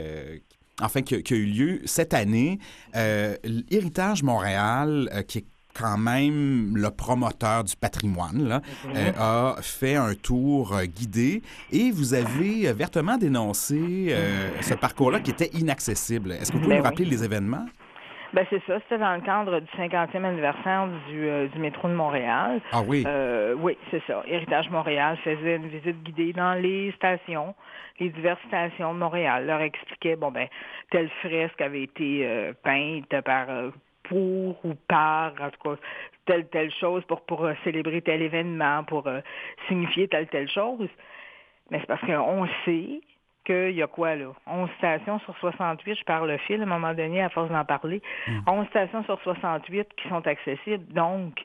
a eu lieu cette année. Héritage Montréal, qui est quand même le promoteur du patrimoine, là, a fait un tour guidé et vous avez vertement dénoncé ce parcours-là qui était inaccessible. Est-ce que vous pouvez nous rappeler les événements? Ben c'est ça, c'était dans le cadre du 50e anniversaire du métro de Montréal. Ah oui? Oui, c'est ça. Héritage Montréal faisait une visite guidée dans les stations, les diverses stations de Montréal. Leur expliquait, telle fresque avait été peinte pour ou par, en tout cas, telle chose pour célébrer tel événement, pour signifier telle chose. Mais c'est parce qu'on sait qu'il y a quoi, là? 11 stations sur 68, je parle le fil à un moment donné, à force d'en parler. 11 stations sur 68 qui sont accessibles. Donc,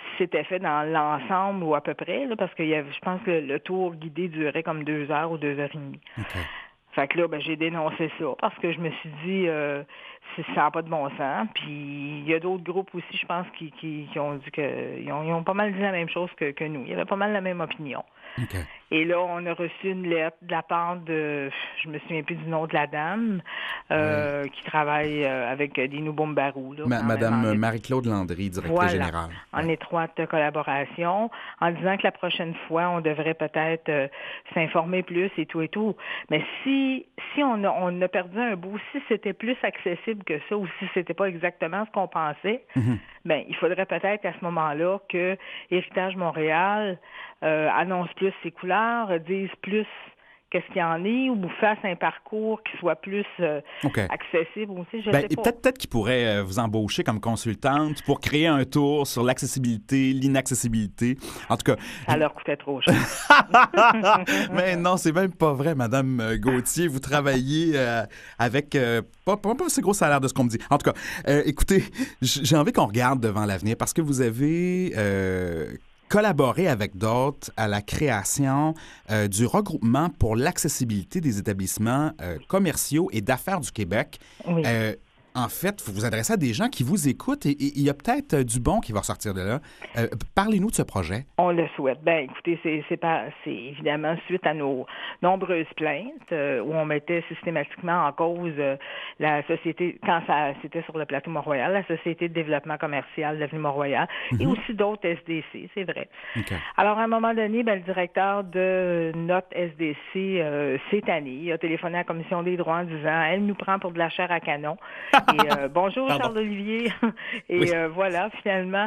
c'était fait dans l'ensemble ou à peu près, là, parce que je pense que le tour guidé durait comme 2 heures ou 2 heures et demie. OK. Fait que là, j'ai dénoncé ça parce que je me suis dit, ça n'a pas de bon sens. Puis il y a d'autres groupes aussi, je pense, qui ont dit ils ont pas mal dit la même chose que nous. Il y avait pas mal la même opinion. OK. Et là, on a reçu une lettre de la part je me souviens plus du nom de la dame, qui travaille avec des nouveaux Mbarou. Madame Marie-Claude Landry, directrice générale. En étroite collaboration, en disant que la prochaine fois, on devrait peut-être s'informer plus et tout et tout. Mais si on a perdu un bout, si c'était plus accessible que ça, ou si c'était pas exactement ce qu'on pensait, il faudrait peut-être à ce moment-là que Héritage Montréal annonce plus ses couleurs, dise plus qu'est-ce qu'il y en est, ou fasse un parcours qui soit plus accessible aussi, je sais pas. Peut-être qu'il pourrait vous embaucher comme consultante pour créer un tour sur l'accessibilité, l'inaccessibilité. En tout cas... Ça leur coûtait trop cher. Mais non, c'est même pas vrai, Madame Gauthier. Vous travaillez avec pas un si gros salaire de ce qu'on me dit. En tout cas, écoutez, j'ai envie qu'on regarde devant l'avenir parce que vous avez... collaborer avec d'autres à la création du regroupement pour l'accessibilité des établissements commerciaux et d'affaires du Québec. Oui. En fait, vous vous adressez à des gens qui vous écoutent et il y a peut-être du bon qui va ressortir de là. Parlez-nous de ce projet. On le souhaite. Écoutez, c'est évidemment suite à nos nombreuses plaintes où on mettait systématiquement en cause la société, quand c'était sur le plateau Mont-Royal, la Société de développement commercial de l'avenue Mont-Royal et aussi d'autres SDC, c'est vrai. Okay. Alors, à un moment donné, le directeur de notre SDC s'est tanné. Il a téléphoné à la Commission des droits en disant « Elle nous prend pour de la chair à canon. » Et bonjour Charles-Olivier. Et oui. Voilà, finalement,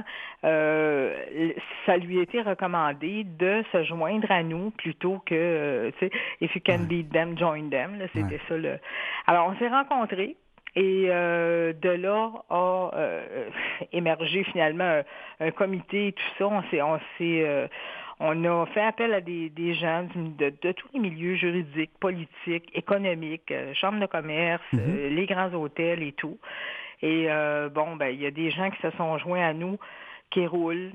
ça lui a été recommandé de se joindre à nous plutôt que, tu sais, if you can beat them, join them. Là, c'était ça. Alors, on s'est rencontrés. Et de là a émergé finalement un comité et tout ça. On a fait appel à des gens de tous les milieux juridiques, politiques, économiques, chambres de commerce, les grands hôtels et tout. Et il y a des gens qui se sont joints à nous, qui roulent.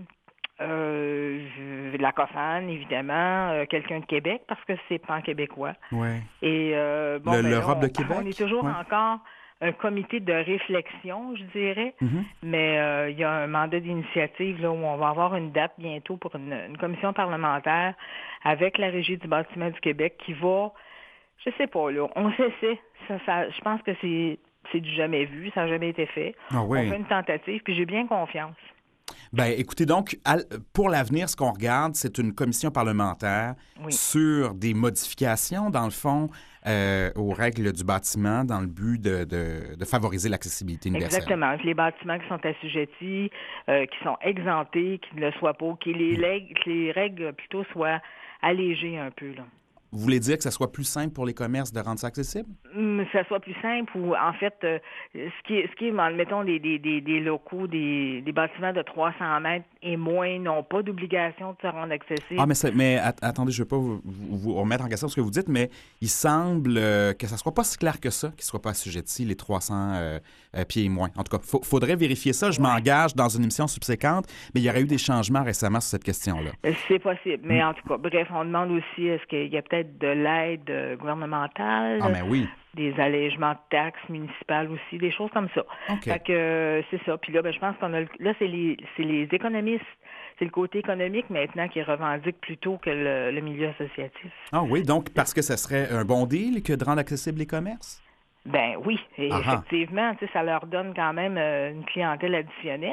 La COFAN, évidemment, quelqu'un de Québec, parce que c'est pan-québécois. Ouais. Et l'Europe de Québec. On est toujours encore un comité de réflexion, je dirais, mais il y a un mandat d'initiative là, où on va avoir une date bientôt pour une commission parlementaire avec la Régie du bâtiment du Québec qui va, je sais pas, là, on s'essaie. Je pense que c'est du jamais vu, ça n'a jamais été fait. Ah oui. On fait une tentative, puis j'ai bien confiance. Écoutez, donc, pour l'avenir, ce qu'on regarde, c'est une commission parlementaire sur des modifications, dans le fond, aux règles du bâtiment dans le but de favoriser l'accessibilité universelle. Exactement. Les bâtiments qui sont assujettis, qui sont exemptés, qui ne le soient pas, que les règles plutôt soient allégées un peu, là. Vous voulez dire que ça soit plus simple pour les commerces de rendre ça accessible? Que ça soit plus simple ou, en fait, ce qui est, mettons, des locaux, des bâtiments de 300 mètres et moins n'ont pas d'obligation de se rendre accessible. Ah, mais attendez, je ne veux pas vous remettre en question ce que vous dites, mais il semble que ça ne soit pas si clair que ça, qu'ils ne soient pas assujettis les 300 pieds et moins. En tout cas, il faudrait vérifier ça. Je m'engage dans une émission subséquente, mais il y aurait eu des changements récemment sur cette question-là. C'est possible, mais en tout cas, bref, on demande aussi, est-ce qu'il y a peut-être de l'aide gouvernementale? Ah, mais oui. Des allègements de taxes municipales aussi, des choses comme ça. Okay. Fait que c'est ça. Puis là, je pense qu'on a... Là, c'est les économistes, c'est le côté économique maintenant qui revendique plutôt que le milieu associatif. Ah oui, donc parce que ça serait un bon deal que de rendre accessibles les commerces? Ben oui, et effectivement, ça leur donne quand même une clientèle additionnelle.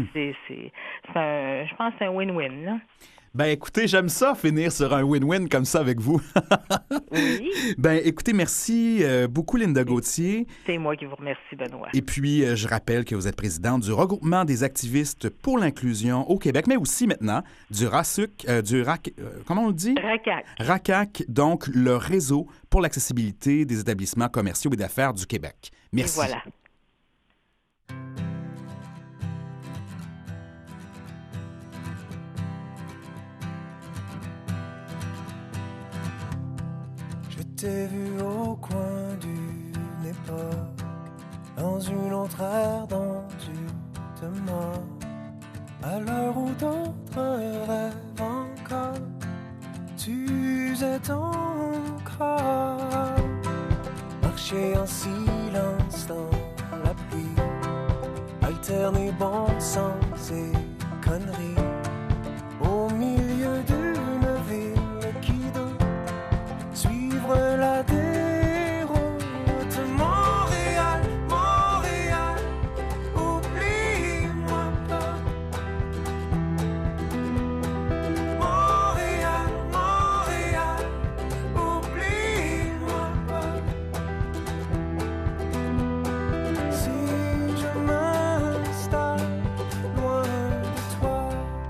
Je pense que c'est un win-win, là. Écoutez, j'aime ça, finir sur un win-win comme ça avec vous. Oui. Écoutez, merci beaucoup, Linda Gauthier. C'est moi qui vous remercie, Benoît. Et puis, je rappelle que vous êtes présidente du regroupement des activistes pour l'inclusion au Québec, mais aussi maintenant du comment on le dit? RACAQ. RACAQ, donc le réseau pour l'accessibilité des établissements commerciaux et d'affaires du Québec. Merci. Et voilà. Je t'ai vu au coin d'une époque, dans une autre ère, dans une de mort, À l'heure où d'autres rêvent encore, tu es ton corps. Marcher en silence dans la pluie, alterner bon sens et conneries, au milieu d'une ville qui doute, suivre la déroute. Montréal, Montréal, oublie-moi pas. Montréal, Montréal, oublie-moi pas. Si je m'installe loin de toi,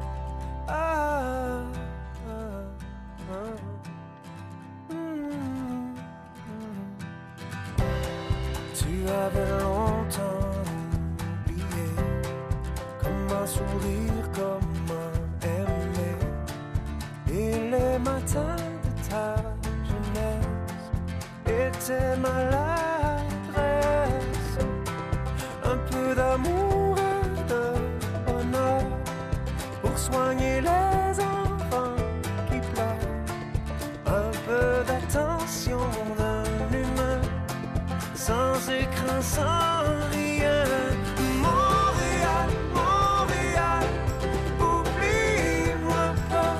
tu avais longtemps oublié comment sourire, comment aimer. Et les matins de ta jeunesse étaient maladresse. Un peu d'amour et de bonheur pour soigner les enfants qui pleurent. Un peu d'attention d'un humain, sans écran, sans rien. Montréal, Montréal, oublie-moi pas.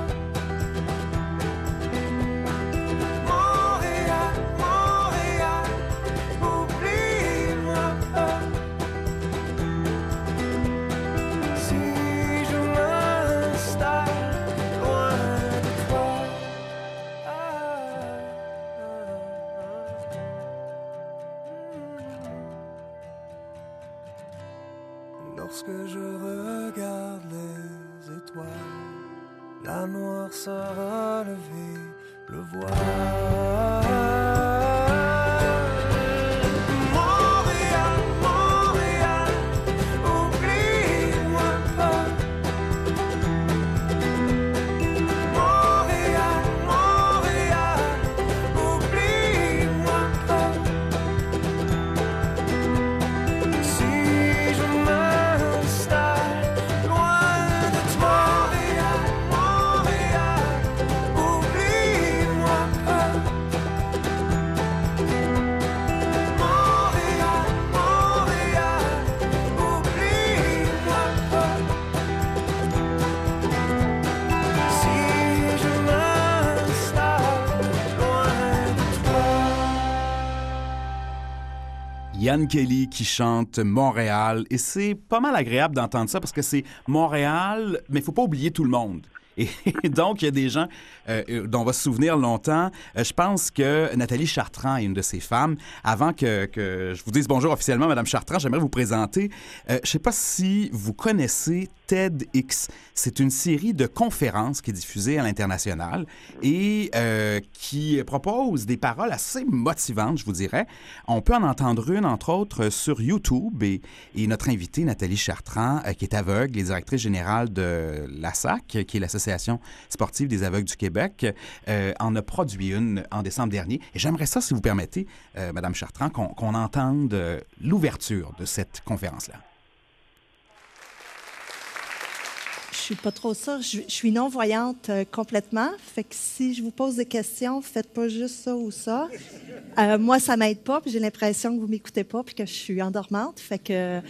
Montréal, Montréal, oublie-moi pas. Si je m'installe loin de toi, lorsque je regarde les étoiles, la noirceur a levé le voile. Montréal, Montréal, oublie-moi pas. Montréal, Montréal, oublie-moi pas. Si je m'installe loin de toi, Montréal, oublie-moi pas. Montréal, Montréal, oublie-moi pas. Si je m'installe loin de toi. Yann Kelly qui chante Montréal. Et c'est pas mal agréable d'entendre ça parce que c'est Montréal, mais il faut pas oublier tout le monde. Et donc, il y a des gens dont on va se souvenir longtemps. Je pense que Nathalie Chartrand est une de ces femmes. Avant que je vous dise bonjour officiellement, Madame Chartrand, j'aimerais vous présenter. Je ne sais pas si vous connaissez TEDx. C'est une série de conférences qui est diffusée à l'international et qui propose des paroles assez motivantes, je vous dirais. On peut en entendre une, entre autres, sur YouTube. Et notre invitée, Nathalie Chartrand, qui est aveugle et directrice générale de l'ASAC, qui est l'Association sportive des aveugles du Québec, en a produit une en décembre dernier. Et j'aimerais ça, si vous permettez, Madame Chartrand, qu'on entende l'ouverture de cette conférence-là. Je suis pas trop ça. Je suis non-voyante complètement. Fait que si je vous pose des questions, faites pas juste ça ou ça. Moi, ça m'aide pas, puis j'ai l'impression que vous m'écoutez pas, puis que je suis endormante. Fait que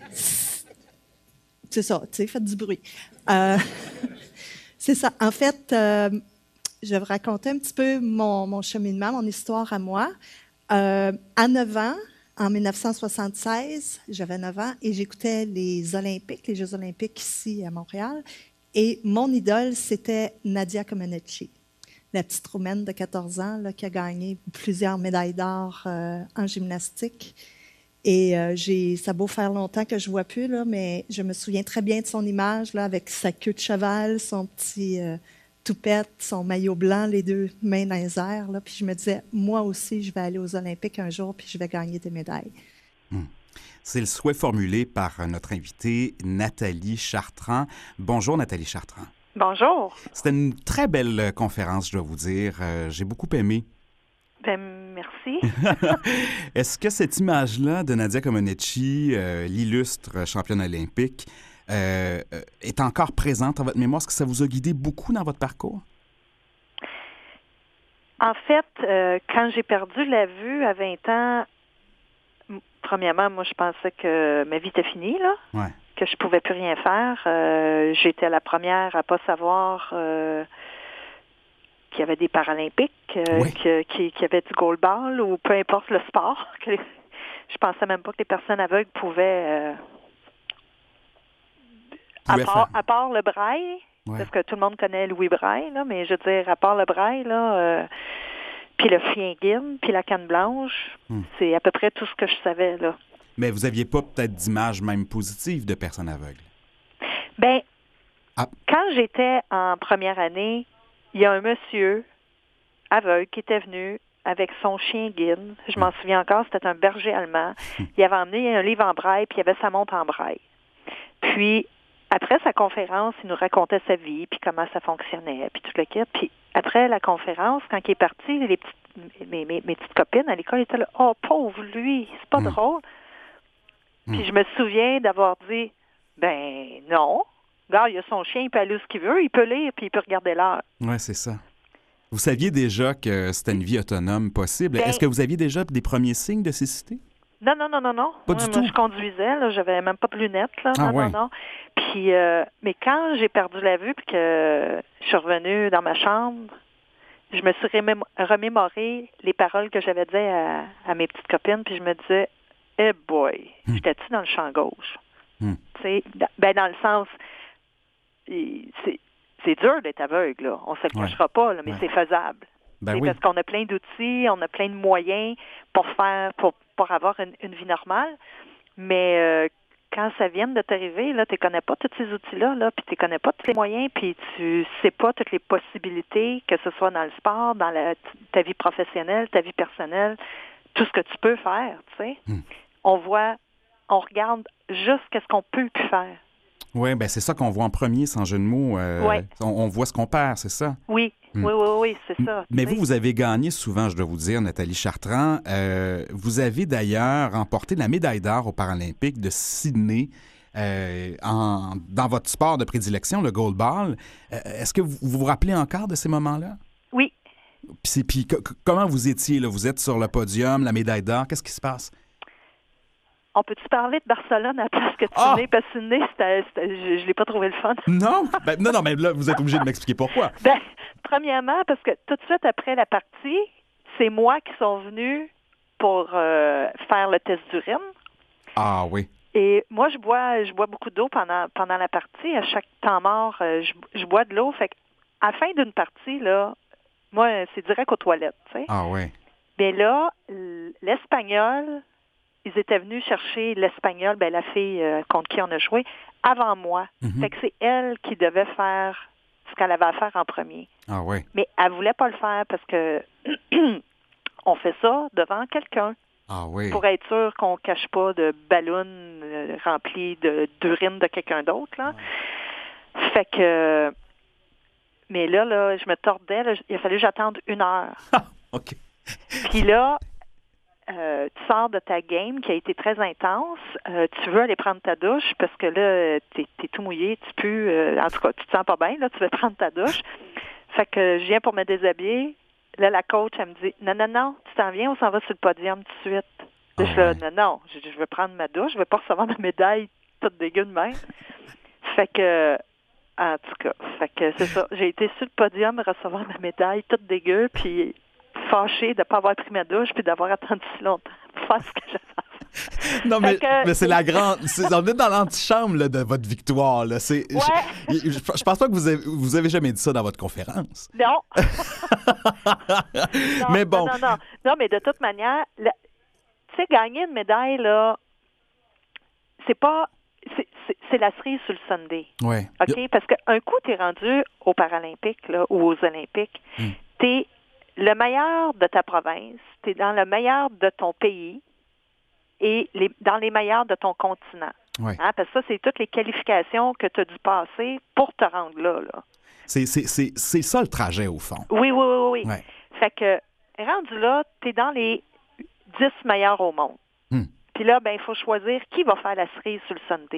c'est ça, tu sais, faites du bruit. C'est ça. En fait, je vais vous raconter un petit peu mon cheminement, mon histoire à moi. À 9 ans, en 1976, j'avais 9 ans et j'écoutais les Olympiques, les Jeux olympiques ici à Montréal. Et mon idole, c'était Nadia Comaneci, la petite Roumaine de 14 ans là, qui a gagné plusieurs médailles d'or en gymnastique. Et ça a beau faire longtemps que je ne vois plus, là, mais je me souviens très bien de son image là, avec sa queue de cheval, son petit toupette, son maillot blanc, les deux mains dans les airs. Là, puis je me disais, moi aussi, je vais aller aux Olympiques un jour puis je vais gagner des médailles. C'est le souhait formulé par notre invitée, Nathalie Chartrand. Bonjour, Nathalie Chartrand. Bonjour. C'était une très belle conférence, je dois vous dire. J'ai beaucoup aimé. Ben, merci. Est-ce que cette image-là de Nadia Comaneci, l'illustre championne olympique, est encore présente dans votre mémoire? Est-ce que ça vous a guidé beaucoup dans votre parcours? En fait, quand j'ai perdu la vue à 20 ans, premièrement, moi, je pensais que ma vie était finie, là. Ouais. Que je pouvais plus rien faire. J'étais la première à pas savoir qu'il y avait des Paralympiques, Oui. qu'il y avait du goalball ou peu importe le sport. Je pensais même pas que les personnes aveugles pouvaient... à part le braille, Ouais. parce que tout le monde connaît Louis Braille, là, mais je veux dire, à part le braille, là, puis le chien guide, puis la canne blanche, c'est à peu près tout ce que je savais, là. Mais vous aviez pas peut-être d'image même positive de personnes aveugles? Ben, Ah. quand j'étais en première année, il y a un monsieur aveugle qui était venu avec son chien guide. Je m'en souviens encore, c'était un berger allemand. Il avait emmené un livre en braille, puis il avait sa montre en braille. Puis, après sa conférence, il nous racontait sa vie, puis comment ça fonctionnait, puis tout le kit. Puis, après la conférence, quand il est parti, mes petites copines à l'école étaient là, « Oh, pauvre lui, c'est pas drôle. » Puis je me souviens d'avoir dit, ben non, regarde, il a son chien, il peut aller où ce qu'il veut, il peut lire, puis il peut regarder l'heure. Oui, c'est ça. Vous saviez déjà que c'était une vie autonome possible. Ben- Est-ce que vous aviez déjà des premiers signes de cécité? Non. Pas du tout? Moi, je conduisais, là, j'avais même pas de lunettes, là. Ah, non, ouais. non. Puis, mais quand j'ai perdu la vue, puis que je suis revenue dans ma chambre, je me suis remémoré les paroles que j'avais dit à mes petites copines, puis je me disais, eh boy, j'étais-tu dans le champ gauche? Tu sais, ben dans le sens, c'est dur d'être aveugle, là. On se le cachera pas, là, mais c'est faisable. Ben C'est oui. parce qu'on a plein d'outils, on a plein de moyens pour avoir une vie normale. Mais quand ça vient de t'arriver, là, tu connais pas tous ces outils-là, là, puis tu connais pas tous ces moyens, puis tu sais pas toutes les possibilités, que ce soit dans le sport, dans ta vie professionnelle, ta vie personnelle, tout ce que tu peux faire, tu sais. On regarde juste qu'est-ce qu'on peut plus faire. Oui, ben c'est ça qu'on voit en premier, sans jeu de mots. Ouais. On voit ce qu'on perd, c'est ça? Oui, oui, c'est ça. Mais tu sais. vous avez gagné souvent, je dois vous dire, Nathalie Chartrand. Vous avez d'ailleurs remporté la médaille d'or aux Paralympiques de Sydney dans votre sport de prédilection, le goalball. Est-ce que vous vous rappelez encore de ces moments-là? Oui. Puis comment vous étiez, là? Vous êtes sur le podium, la médaille d'or. Qu'est-ce qui se passe? On peut-tu parler de Barcelone à la place que Sydney? Parce que Sydney, je l'ai pas trouvé le fun. Non? Non, mais là, vous êtes obligé de m'expliquer pourquoi. Ben, premièrement, parce que tout de suite après la partie, c'est moi qui sont venus pour faire le test d'urine. Ah oui. Et moi, je bois beaucoup d'eau pendant la partie. À chaque temps mort, je bois de l'eau. Fait qu'à la fin d'une partie, là, moi, c'est direct aux toilettes, tu sais. Ah oui. Mais là, l'Espagnol, ils étaient venus chercher l'Espagnol, ben la fille contre qui on a joué, avant moi. Fait que c'est elle qui devait faire ce qu'elle avait à faire en premier. Ah oui. Mais elle voulait pas le faire parce que on fait ça devant quelqu'un. Ah oui. Pour être sûr qu'on cache pas de ballons remplis d'urine de quelqu'un d'autre, là. Fait que... Mais là, je me tordais. Là, il a fallu que j'attende 1 heure. OK. Puis là, tu sors de ta game qui a été très intense. Tu veux aller prendre ta douche parce que là, t'es tout mouillé, tu pues. En tout cas, tu te sens pas bien. Là, tu veux prendre ta douche. Fait que je viens pour me déshabiller. Là, la coach, elle me dit, non, tu t'en viens, on s'en va sur le podium tout de suite. Là, je dis, non, je veux prendre ma douche, je veux pas recevoir ma médaille toute dégueu de même. Fait que, en tout cas, c'est ça. J'ai été sur le podium recevoir ma médaille toute dégueu, puis fâchée de ne pas avoir pris ma douche, puis d'avoir attendu si longtemps pour faire ce que j'ai fait. Non, mais c'est la grande... On est dans l'antichambre là, de votre victoire. Là. Ouais. Je pense pas que vous avez jamais dit ça dans votre conférence. Non. Mais bon. Non, mais de toute manière, tu sais, gagner une médaille, là, c'est pas... C'est la cerise sur le sundae. Ouais. OK? Parce qu'un coup, tu es rendu aux Paralympiques là, ou aux Olympiques, tu es le meilleur de ta province, tu es dans le meilleur de ton pays et dans les meilleurs de ton continent. Ouais. Hein? Parce que ça, c'est toutes les qualifications que tu as dû passer pour te rendre là. C'est ça le trajet, au fond. Oui. Ouais. Fait que, rendu là, tu es dans les 10 meilleurs au monde. Puis là, ben, il faut choisir qui va faire la cerise sur le sundae.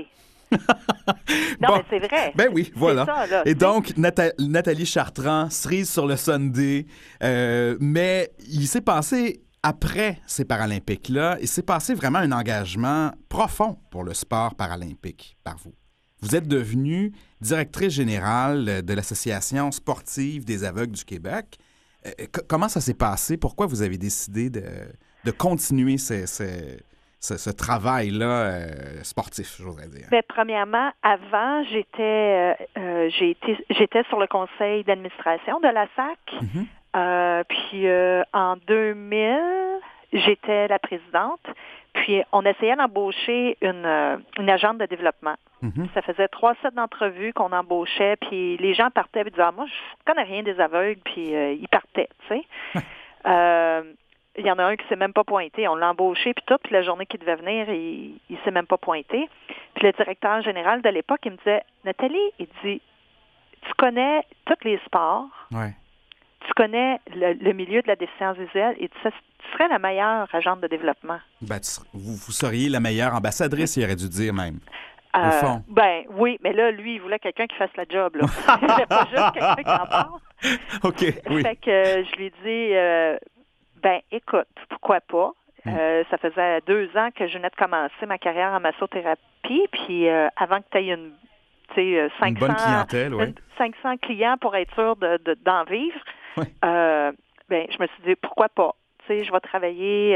Non, Bon. mais c'est vrai. Ben oui, voilà. C'est ça, là. Et donc, Nathalie Chartrand, cerise sur le Sunday, mais il s'est passé, après ces Paralympiques-là, il s'est passé vraiment un engagement profond pour le sport paralympique par vous. Vous êtes devenue directrice générale de l'Association sportive des aveugles du Québec. Comment ça s'est passé? Pourquoi vous avez décidé de continuer ce travail-là sportif, je voudrais dire? Bien, premièrement, avant, j'étais sur le conseil d'administration de la SAC. Puis en 2000, j'étais la présidente. Puis on essayait d'embaucher une agente de développement. Ça faisait 3 sets d'entrevues qu'on embauchait, puis les gens partaient et disaient « moi, je connais rien des aveugles », puis ils partaient, tu sais. Il y en a un qui s'est même pas pointé. On l'a embauché, puis la journée qu'il devait venir, il s'est même pas pointé. Puis le directeur général de l'époque, il me disait « Nathalie, il dit, tu connais tous les sports, tu connais le milieu de la déficience visuelle, et tu serais la meilleure agente de développement. » Ben, vous seriez la meilleure ambassadrice, il aurait dû dire même. Au fond. Ben oui, mais là, lui, il voulait quelqu'un qui fasse la job. Là. Il voulait pas juste quelqu'un qui en parle. OK, oui. Fait que je lui dis, ben écoute, pourquoi pas? Ça faisait 2 ans que je venais de commencer ma carrière en massothérapie, puis avant que tu aies une 500, une bonne clientèle, oui. 500 clients pour être sûr d'en vivre, oui. Ben je me suis dit, pourquoi pas? Je vais travailler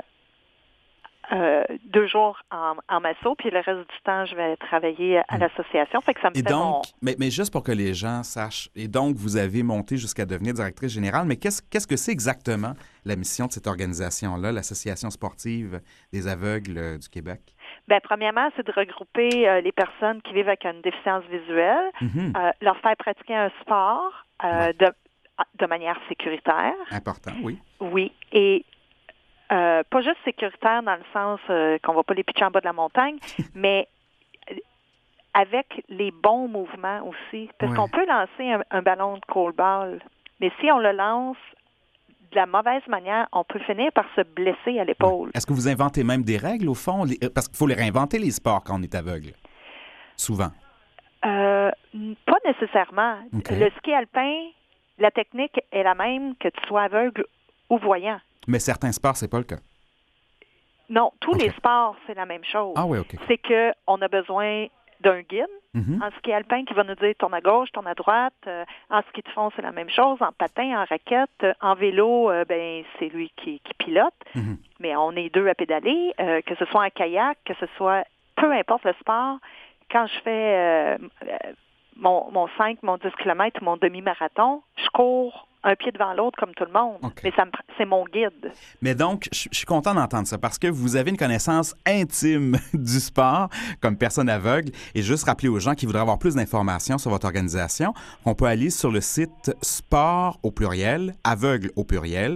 2 jours en masso, puis le reste du temps, je vais travailler à l'association. Fait que ça me et fait donc, mais juste pour que les gens sachent, et donc, vous avez monté jusqu'à devenir directrice générale, mais qu'est-ce que c'est exactement la mission de cette organisation-là, l'Association sportive des aveugles du Québec? Bien, premièrement, c'est de regrouper les personnes qui vivent avec une déficience visuelle, leur faire pratiquer un sport de manière sécuritaire. Important, oui. Oui, et pas juste sécuritaire dans le sens qu'on ne va pas les pitcher en bas de la montagne, mais avec les bons mouvements aussi. Parce qu'on peut lancer un ballon de call-ball, mais si on le lance de la mauvaise manière, on peut finir par se blesser à l'épaule. Ouais. Est-ce que vous inventez même des règles, au fond? Parce qu'il faut les réinventer, les sports, quand on est aveugle. Souvent. Pas nécessairement. Okay. Le ski alpin, la technique est la même que tu sois aveugle ou voyant. Mais certains sports, c'est pas le cas. Non, tous les sports, c'est la même chose. Ah oui, OK. C'est qu'on a besoin d'un guide en ski alpin qui va nous dire tourne à gauche, tourne à droite. En ski de fond, c'est la même chose. En patin, en raquette, en vélo, ben c'est lui qui pilote. Mais on est 2 à pédaler, que ce soit en kayak, que ce soit peu importe le sport. Quand je fais mon 5, mon 10 km ou mon demi-marathon, je cours un pied devant l'autre comme tout le monde. Okay. Mais c'est mon guide. Mais donc, je suis content d'entendre ça parce que vous avez une connaissance intime du sport comme personne aveugle. Et juste rappeler aux gens qui voudraient avoir plus d'informations sur votre organisation, on peut aller sur le site sport au pluriel, aveugle au pluriel,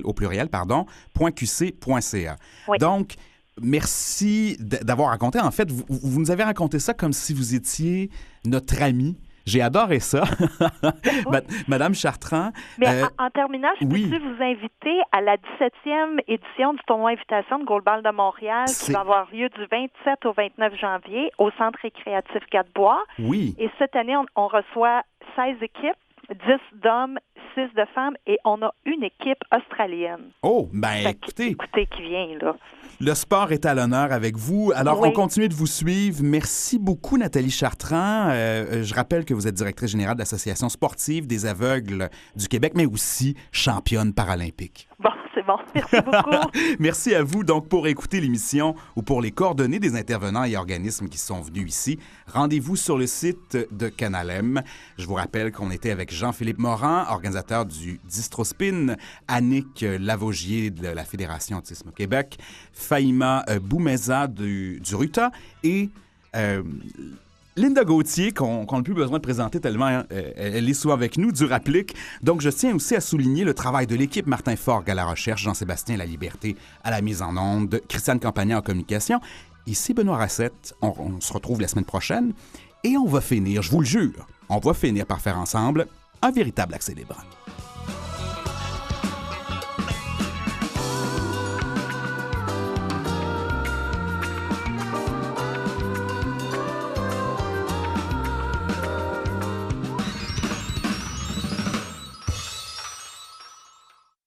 .qc.ca. Oui. Donc, merci d'avoir raconté. En fait, vous nous avez raconté ça comme si vous étiez notre ami. J'ai adoré ça. Madame Chartrand. Mais en terminant, je peux-tu vous inviter à la 17e édition du tournoi Invitation de Goalball de Montréal qui va avoir lieu du 27 au 29 janvier au Centre récréatif Gadebois. Oui. Et cette année, on reçoit 16 équipes, 10 d'hommes, 6 de femmes et on a une équipe australienne. Oh, ben écoutez, qui vient, là. Le sport est à l'honneur avec vous. Alors, on continue de vous suivre. Merci beaucoup, Nathalie Chartrand. Je rappelle que vous êtes directrice générale de l'Association sportive des aveugles du Québec, mais aussi championne paralympique. Bon, c'est bon. Merci beaucoup. Merci à vous. Donc, pour écouter l'émission ou pour les coordonnées des intervenants et organismes qui sont venus ici, rendez-vous sur le site de Canal M. Je vous rappelle qu'on était avec Jean-Philippe Morin, organisateur du Distrospin, Annick Lavogier de la Fédération Autisme Québec, Faïma Boumeza du RUTA et Linda Gauthier, qu'on n'a plus besoin de présenter tellement elle est souvent avec nous, du Raplique. Donc, je tiens aussi à souligner le travail de l'équipe Martin Forgue à la recherche, Jean-Sébastien La Liberté à la mise en onde, Christiane Campagna en communication. Ici Benoît Racette. On se retrouve la semaine prochaine et on va finir, je vous le jure, on va finir par faire ensemble un véritable accès libre.